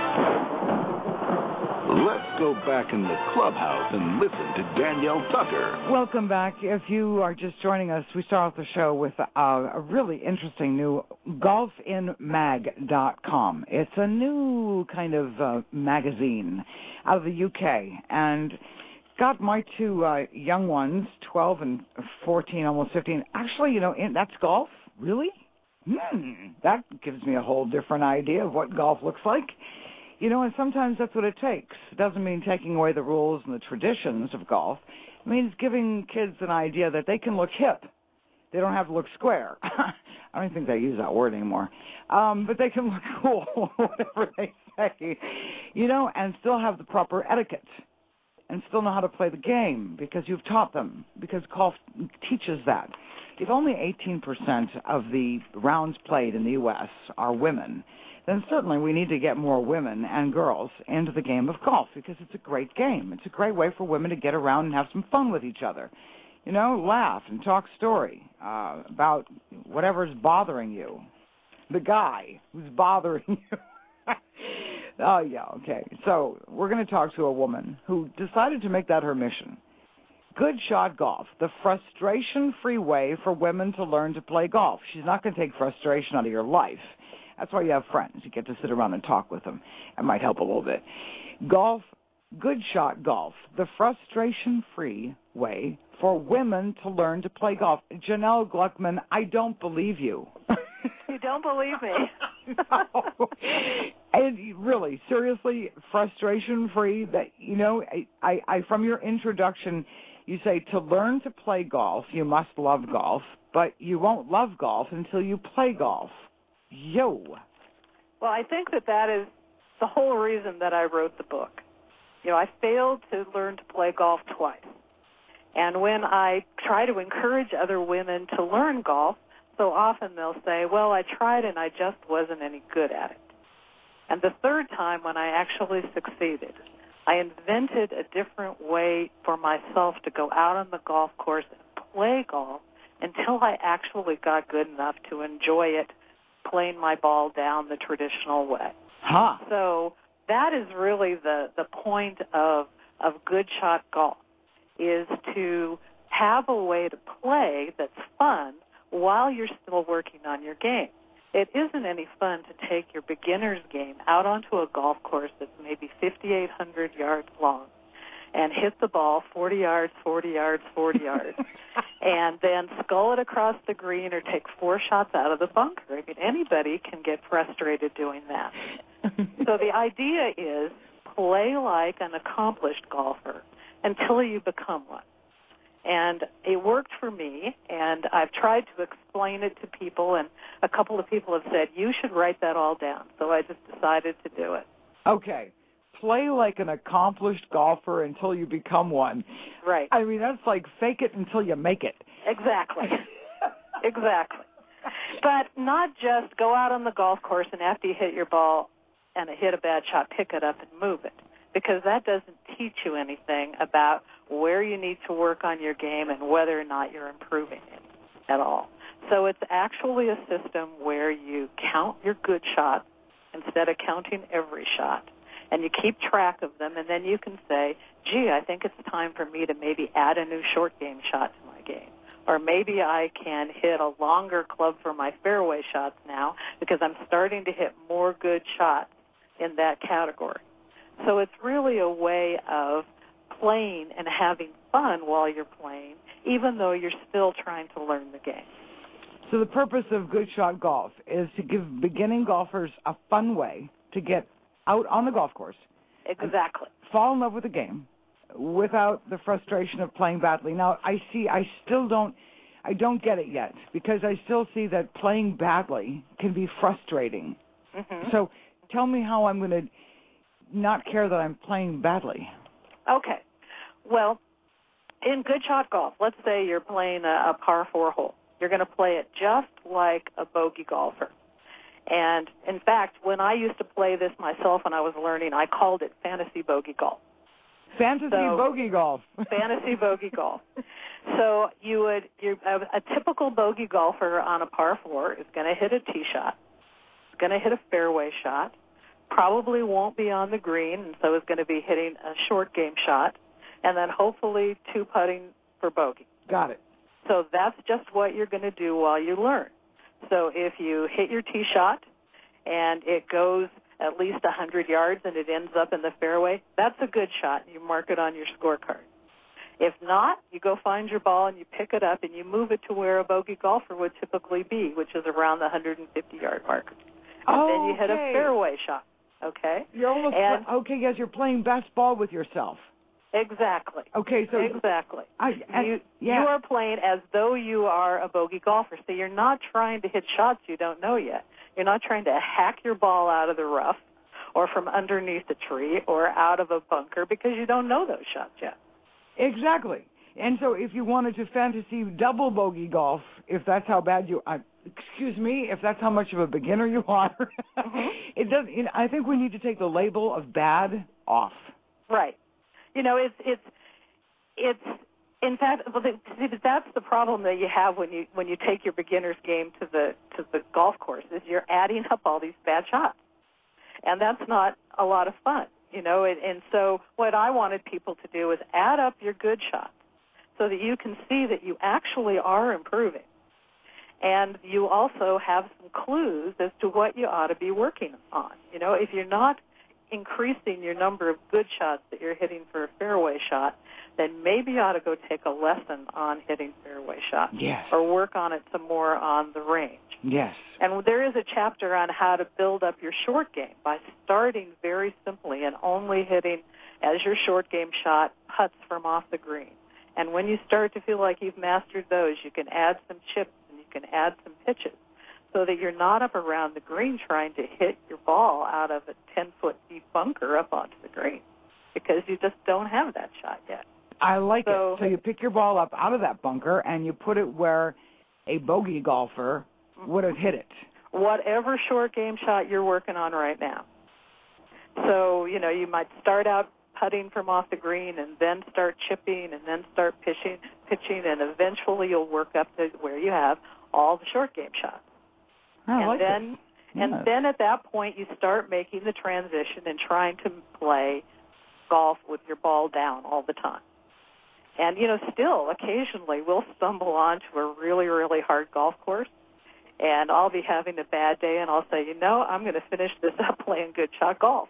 Let's go back in the clubhouse and listen to Danielle Tucker. Welcome back. If you are just joining us, we start off the show with uh, a really interesting new golf in mag dot com. It's a new kind of uh, magazine out of the U K, and got my two uh, young ones, twelve and fourteen, almost fifteen. Actually, you know, in, that's golf? Really? Hmm, that gives me a whole different idea of what golf looks like. You know, and sometimes that's what it takes. It doesn't mean taking away the rules and the traditions of golf. It means giving kids an idea that they can look hip. They don't have to look square. I don't think they use that word anymore. Um, but they can look cool, whatever they say. You know, and still have the proper etiquette. And still know how to play the game because you've taught them, because golf teaches that. If only eighteen percent of the rounds played in the U S are women, then certainly we need to get more women and girls into the game of golf because it's a great game. It's a great way for women to get around and have some fun with each other. You know, laugh and talk story uh, about whatever's bothering you. The guy who's bothering you. Oh, yeah, okay. So we're going to talk to a woman who decided to make that her mission. Good Shot Golf, the frustration-free way for women to learn to play golf. She's not going to take frustration out of your life. That's why you have friends. You get to sit around and talk with them. It might help a little bit. Golf, Good Shot Golf, the frustration-free way for women to learn to play golf. Janelle Gluckman, I don't believe you. You don't believe me? No. And really, seriously, frustration-free. That you know, I, I, I, from your introduction, you say to learn to play golf, you must love golf, but you won't love golf until you play golf. Yo. Well, I think that that is the whole reason that I wrote the book. You know, I failed to learn to play golf twice. And when I try to encourage other women to learn golf, so often they'll say, well, I tried and I just wasn't any good at it. And the third time, when I actually succeeded, I invented a different way for myself to go out on the golf course and play golf until I actually got good enough to enjoy it, playing my ball down the traditional way. Huh. So that is really the, the point of, of Good Shot Golf, is to have a way to play that's fun while you're still working on your game. It isn't any fun to take your beginner's game out onto a golf course that's maybe fifty-eight hundred yards long and hit the ball forty yards, forty yards, forty yards, and then scull it across the green or take four shots out of the bunker. I mean, anybody can get frustrated doing that. So the idea is play like an accomplished golfer until you become one. And it worked for me, and I've tried to explain it to people, and a couple of people have said, you should write that all down. So I just decided to do it. Okay. Play like an accomplished golfer until you become one. Right. I mean, that's like fake it until you make it. Exactly. Exactly. But not just go out on the golf course and after you hit your ball and hit a bad shot, pick it up and move it, because that doesn't teach you anything about where you need to work on your game and whether or not you're improving it at all. So it's actually a system where you count your good shots instead of counting every shot, and you keep track of them, and then you can say, gee, I think it's time for me to maybe add a new short game shot to my game. Or maybe I can hit a longer club for my fairway shots now because I'm starting to hit more good shots in that category. So it's really a way of playing and having fun while you're playing, even though you're still trying to learn the game. So the purpose of Good Shot Golf is to give beginning golfers a fun way to get out on the golf course. Exactly. Fall in love with the game without the frustration of playing badly. Now, I see, I still don't, I don't get it yet, because I still see that playing badly can be frustrating. Mm-hmm. So tell me how I'm going to not care that I'm playing badly. Okay. Well, in Good Shot Golf, let's say you're playing a, a par four hole. You're going to play it just like a bogey golfer. And, in fact, when I used to play this myself when I was learning, I called it fantasy bogey golf. Fantasy so, bogey golf. Fantasy bogey golf. So you would, you a, a typical bogey golfer on a par four is going to hit a tee shot, is going to hit a fairway shot, probably won't be on the green, and so is going to be hitting a short game shot, and then hopefully two putting for bogey. Got it. So that's just what you're going to do while you learn. So if you hit your tee shot and it goes at least one hundred yards and it ends up in the fairway, that's a good shot, and you mark it on your scorecard. If not, you go find your ball and you pick it up and you move it to where a bogey golfer would typically be, which is around the one hundred fifty-yard mark. And oh, then you hit okay. a fairway shot, okay? You're almost, and, play, okay, yes, you're playing best ball with yourself. Exactly. Okay, so exactly. I, I, you, yeah. you are playing as though you are a bogey golfer. So you're not trying to hit shots you don't know yet. You're not trying to hack your ball out of the rough or from underneath a tree or out of a bunker because you don't know those shots yet. Exactly. And so if you wanted to fantasy double bogey golf, if that's how bad you are, excuse me, if that's how much of a beginner you are, mm-hmm. it does. You know, I think we need to take the label of bad off. Right. You know, it's it's it's in fact, well, that's the problem that you have when you when you take your beginner's game to the to the golf course is you're adding up all these bad shots, and that's not a lot of fun. You know, and, and so what I wanted people to do is add up your good shots so that you can see that you actually are improving. And you also have some clues as to what you ought to be working on. You know, if you're not increasing your number of good shots that you're hitting for a fairway shot, then maybe you ought to go take a lesson on hitting fairway shots. Yes. Or work on it some more on the range. Yes. And there is a chapter on how to build up your short game by starting very simply and only hitting, as your short game shot, putts from off the green. And when you start to feel like you've mastered those, you can add some chips and you can add some pitches so that you're not up around the green trying to hit your ball out of a ten-foot deep bunker up onto the green because you just don't have that shot yet. I like so, it. So you pick your ball up out of that bunker and you put it where a bogey golfer would have hit it. Whatever short game shot you're working on right now. So, you know, you might start out putting from off the green and then start chipping and then start pitching, pitching, and eventually you'll work up to where you have all the short game shots. I and like then, it. And Yes. then at that point you start making the transition and trying to play golf with your ball down all the time. And, you know, still, occasionally we'll stumble onto a really, really hard golf course, and I'll be having a bad day, and I'll say, you know, I'm going to finish this up playing good shot golf.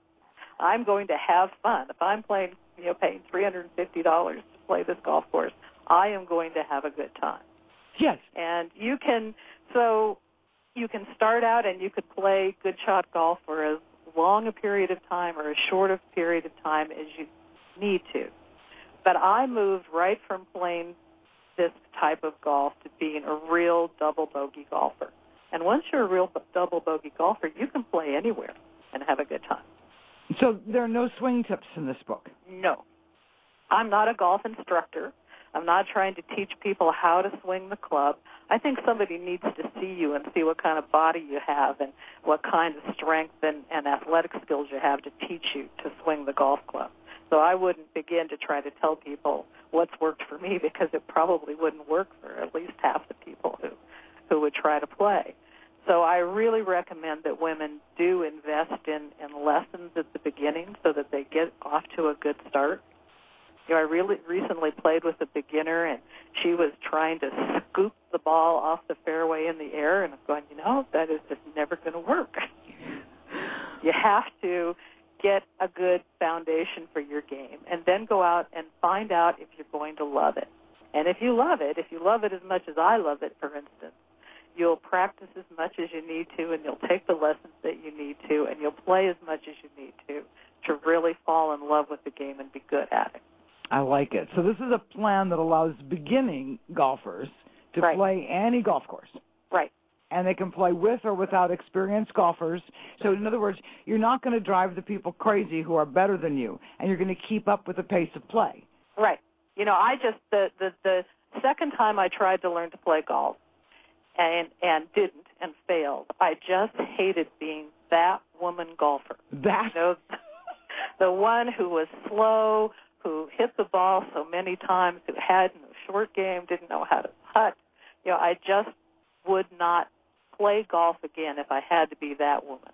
I'm going to have fun. If I'm playing, you know, paying three hundred fifty dollars to play this golf course, I am going to have a good time. Yes. And you can, so you can start out and you could play good shot golf for as long a period of time or as short a period of time as you need to. But I moved right from playing this type of golf to being a real double bogey golfer. And once you're a real double bogey golfer, you can play anywhere and have a good time. So there are no swing tips in this book? No. I'm not a golf instructor. I'm not trying to teach people how to swing the club. I think somebody needs to see you and see what kind of body you have and what kind of strength and, and athletic skills you have to teach you to swing the golf club. So I wouldn't begin to try to tell people what's worked for me because it probably wouldn't work for at least half the people who, who would try to play. So I really recommend that women do invest in, in lessons at the beginning so that they get off to a good start. You know, I really recently played with a beginner, and she was trying to scoop the ball off the fairway in the air, and I'm going, you know, that is just never going to work. You have to get a good foundation for your game, and then go out and find out if you're going to love it. And if you love it, if you love it as much as I love it, for instance, you'll practice as much as you need to, and you'll take the lessons that you need to, and you'll play as much as you need to, to really fall in love with the game and be good at it. I like it. So this is a plan that allows beginning golfers to Right. play any golf course. Right. And they can play with or without experienced golfers. So in other words, you're not going to drive the people crazy who are better than you, and you're going to keep up with the pace of play. Right. You know, I just, the, the, the second time I tried to learn to play golf and, and didn't and failed, I just hated being that woman golfer. That? You know, the one who was slow, who hit the ball so many times, who had no short game, didn't know how to putt. You know, I just would not play golf again if I had to be that woman.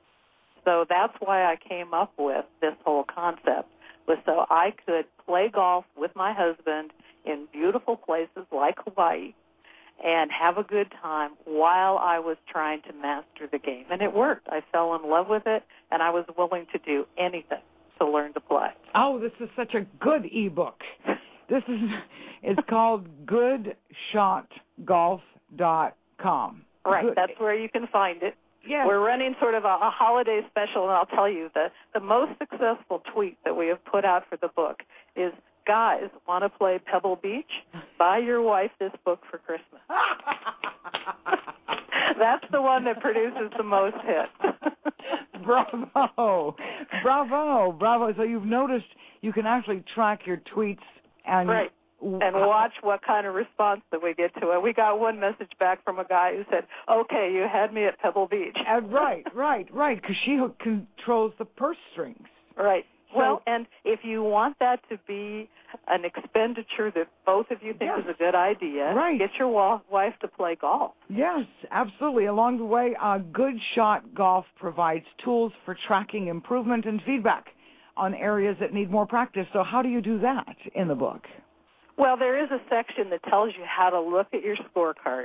So that's why I came up with this whole concept, was so I could play golf with my husband in beautiful places like Hawaii and have a good time while I was trying to master the game. And it worked. I fell in love with it, and I was willing to do anything to learn to play. Oh, this is such a good ebook. This is, it's called good shot golf dot com. Right, Good. that's where you can find it. Yes. We're running sort of a, a holiday special, and I'll tell you, the, the most successful tweet that we have put out for the book is, guys, want to play Pebble Beach? Buy your wife this book for Christmas. That's the one that produces the most hits. Bravo. Bravo. Bravo. So you've noticed you can actually track your tweets and right. And watch what kind of response that we get to it. We got one message back from a guy who said, okay, you had me at Pebble Beach. And right, right, right, because she controls the purse strings. Right. So, well, and if you want that to be an expenditure that both of you think yes. is a good idea, right. get your wa- wife to play golf. Yes, absolutely. Along the way, uh, Good Shot Golf provides tools for tracking improvement and feedback on areas that need more practice. So how do you do that in the book? Well, there is a section that tells you how to look at your scorecard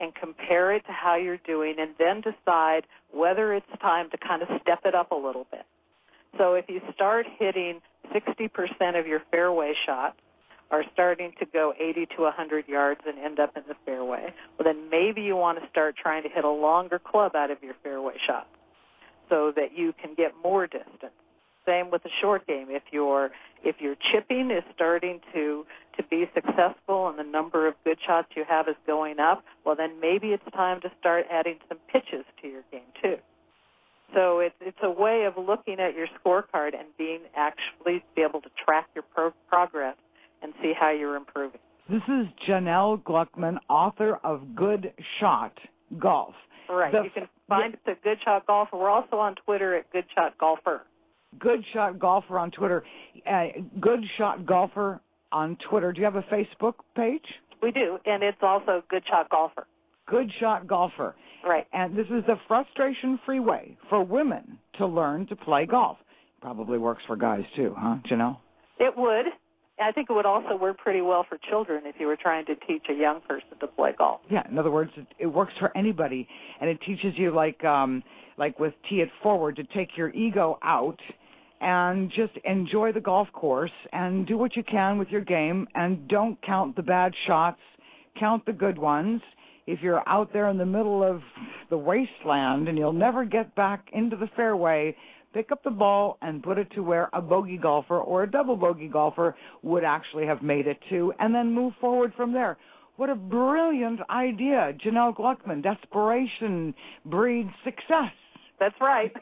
and compare it to how you're doing, and then decide whether it's time to kind of step it up a little bit. So if you start hitting sixty percent of your fairway shots, are starting to go eighty to one hundred yards and end up in the fairway, well, then maybe you want to start trying to hit a longer club out of your fairway shot so that you can get more distance. Same with the short game. If your if your chipping is starting to, to be successful and the number of good shots you have is going up, well, then maybe it's time to start adding some pitches to your game, too. So it's, it's a way of looking at your scorecard and being actually be able to track your pro- progress and see how you're improving. This is Janelle Gluckman, author of Good Shot Golf. Right. The, you can find yeah. us at Good Shot Golfer. We're also on Twitter at Good Shot Golfer. Good Shot Golfer on Twitter. Uh, Good Shot Golfer on Twitter. Do you have a Facebook page? We do, and it's also Good Shot Golfer. Good Shot Golfer. Right. And this is the frustration-free way for women to learn to play golf. Probably works for guys, too, huh, Janelle? It would. I think it would also work pretty well for children if you were trying to teach a young person to play golf. Yeah, in other words, it, it works for anybody, and it teaches you, like um, like with Tee It Forward, to take your ego out and just enjoy the golf course and do what you can with your game, and don't count the bad shots, count the good ones. If you're out there in the middle of the wasteland and you'll never get back into the fairway, pick up the ball and put it to where a bogey golfer or a double bogey golfer would actually have made it to, and then move forward from there. What a brilliant idea. Janelle Gluckman, desperation breeds success. That's right.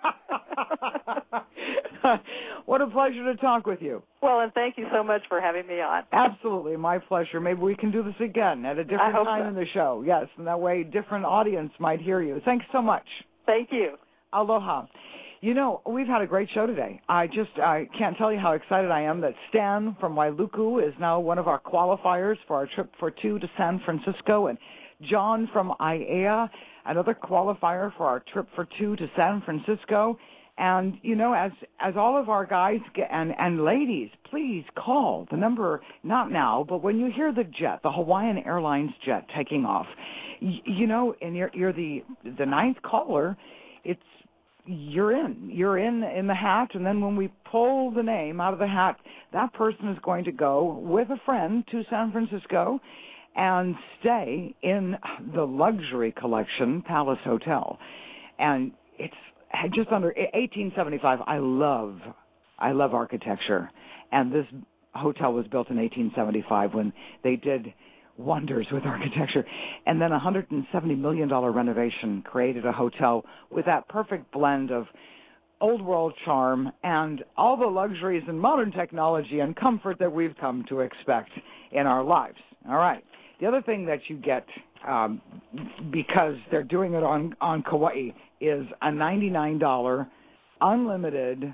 What a pleasure to talk with you. Well, and thank you so much for having me on. Absolutely, my pleasure. Maybe we can do this again at a different time so. in the show. Yes, and that way different audience might hear you. Thanks so much. Thank you. Aloha. You know, we've had a great show today. I just I can't tell you how excited I am that Stan from Wailuku is now one of our qualifiers for our trip for two to San Francisco, and John from I A A, another qualifier for our trip for two to San Francisco. And, you know, as as all of our guys get, and, and ladies, please call the number, not now, but when you hear the jet, the Hawaiian Airlines jet taking off, y- you know, and you're, you're the the ninth caller, it's you're in. You're in in the hat, and then when we pull the name out of the hat, that person is going to go with a friend to San Francisco and stay in the Luxury Collection Palace Hotel. And it's just under eighteen seventy-five. I love, I love architecture, and this hotel was built in eighteen seventy-five when they did wonders with architecture. And then a one hundred seventy million dollars renovation created a hotel with that perfect blend of old world charm and all the luxuries and modern technology and comfort that we've come to expect in our lives. All right. The other thing that you get, um, because they're doing it on, on Kauai, is a ninety-nine dollars unlimited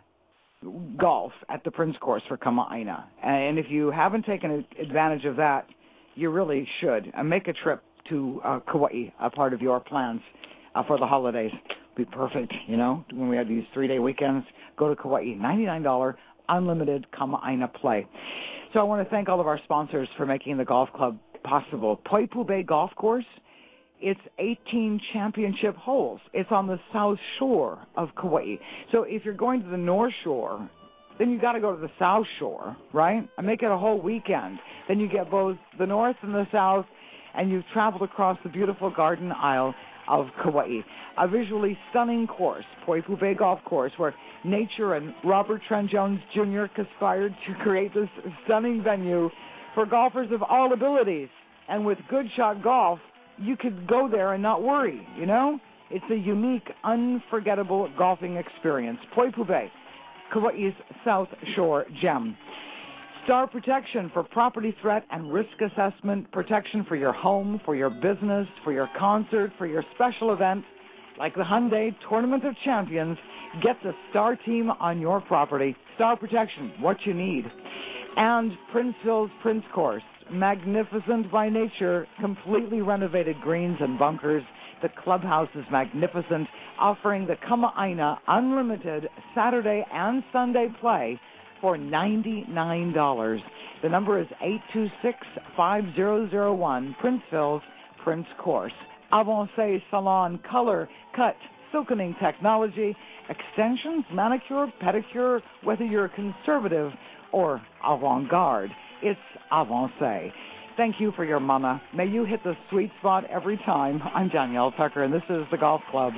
golf at the Prince Course for Kama'aina. And if you haven't taken advantage of that, you really should. Uh, make a trip to uh, Kauai, a part of your plans uh, for the holidays. Be perfect, you know, when we have these three-day weekends. Go to Kauai, ninety-nine dollars unlimited Kama'aina play. So I want to thank all of our sponsors for making the golf club possible. Poipu Bay Golf Course, it's eighteen championship holes. It's on the south shore of Kauai. So if you're going to the North Shore, then you got to go to the South Shore, right? And make it a whole weekend. Then you get both the North and the South, and you've traveled across the beautiful Garden Isle of Kauai. A visually stunning course, Poipu Bay Golf Course, where nature and Robert Trent Jones Junior conspired to create this stunning venue for golfers of all abilities. And with Good Shot Golf, you could go there and not worry, you know? It's a unique, unforgettable golfing experience. Poipu Bay, Kauai's South Shore gem. Star Protection for property threat and risk assessment, protection for your home, for your business, for your concert, for your special event, like the Hyundai Tournament of Champions. Get the Star team on your property. Star Protection, what you need. And Princeville's Prince Course, magnificent by nature, completely renovated greens and bunkers. The clubhouse is magnificent, offering the Kama'aina unlimited Saturday and Sunday play for ninety-nine dollars. The number is eight two six, five zero zero one, Princeville's Prince Course. Avancé Salon Color, Cut, Silkening Technology, extensions, manicure, pedicure, whether you're conservative or avant-garde, it's Avancé. Thank you for your mama. May you hit the sweet spot every time. I'm Danielle Tucker, and this is the Golf Club.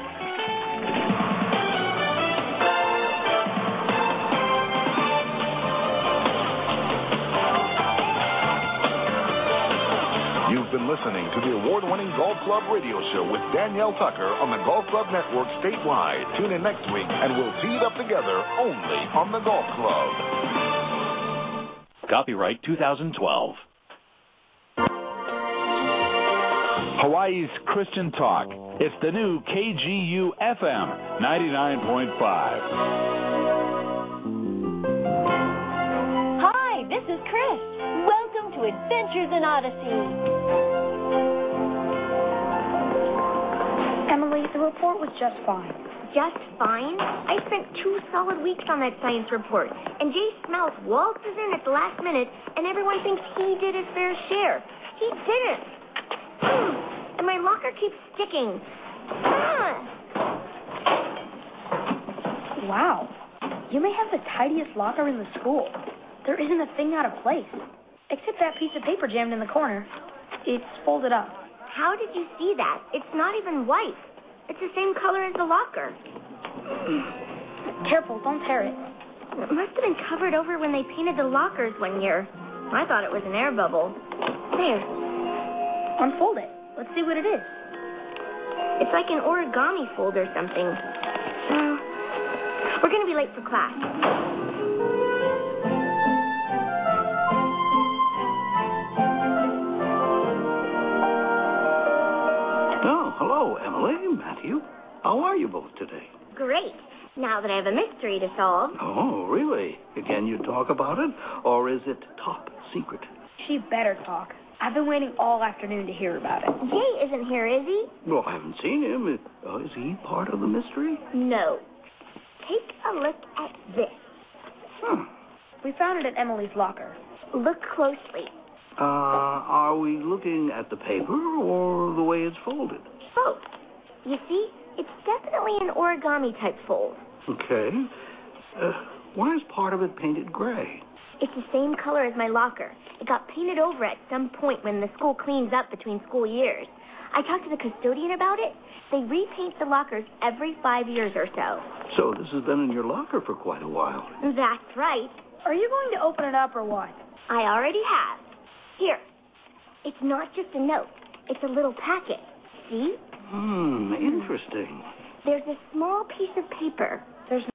You've been listening to the award-winning Golf Club radio show with Danielle Tucker on the Golf Club Network statewide. Tune in next week, and we'll tee it up together only on the Golf Club. Copyright two thousand twelve. Hawaii's Christian Talk. It's the new K G U F M ninety-nine point five. Hi, this is Chris. Welcome to Adventures in Odyssey. Emily, the report was just fine. Just fine? I spent two solid weeks on that science report, and Jay Smells waltzes in at the last minute, and everyone thinks he did his fair share. He didn't. And my locker keeps sticking. Ah. Wow. You may have the tidiest locker in the school. There isn't a thing out of place, except that piece of paper jammed in the corner. It's folded up. How did you see that? It's not even white. It's the same color as the locker. Careful, don't tear it. It must have been covered over when they painted the lockers one year. I thought it was an air bubble. There. Unfold it. Let's see what it is. It's like an origami fold or something. Uh, we're going to be late for class. Oh, hello, Emily, Matthew. How are you both today? Great. Now that I have a mystery to solve. Oh, really? Can you talk about it, or is it top secret? She better talk. I've been waiting all afternoon to hear about it. Jay isn't here, is he? Well, I haven't seen him. Uh, is he part of the mystery? No. Take a look at this. Hmm. We found it at Emily's locker. Look closely. Uh, are we looking at the paper or the way it's folded? Both. You see, it's definitely an origami-type fold. Okay. Uh, why is part of it painted gray? It's the same color as my locker. It got painted over at some point when the school cleans up between school years. I talked to the custodian about it. They repaint the lockers every five years or so. So this has been in your locker for quite a while. That's right. Are you going to open it up or what? I already have. Here. It's not just a note. It's a little packet. See? Hmm, interesting. There's a small piece of paper. There's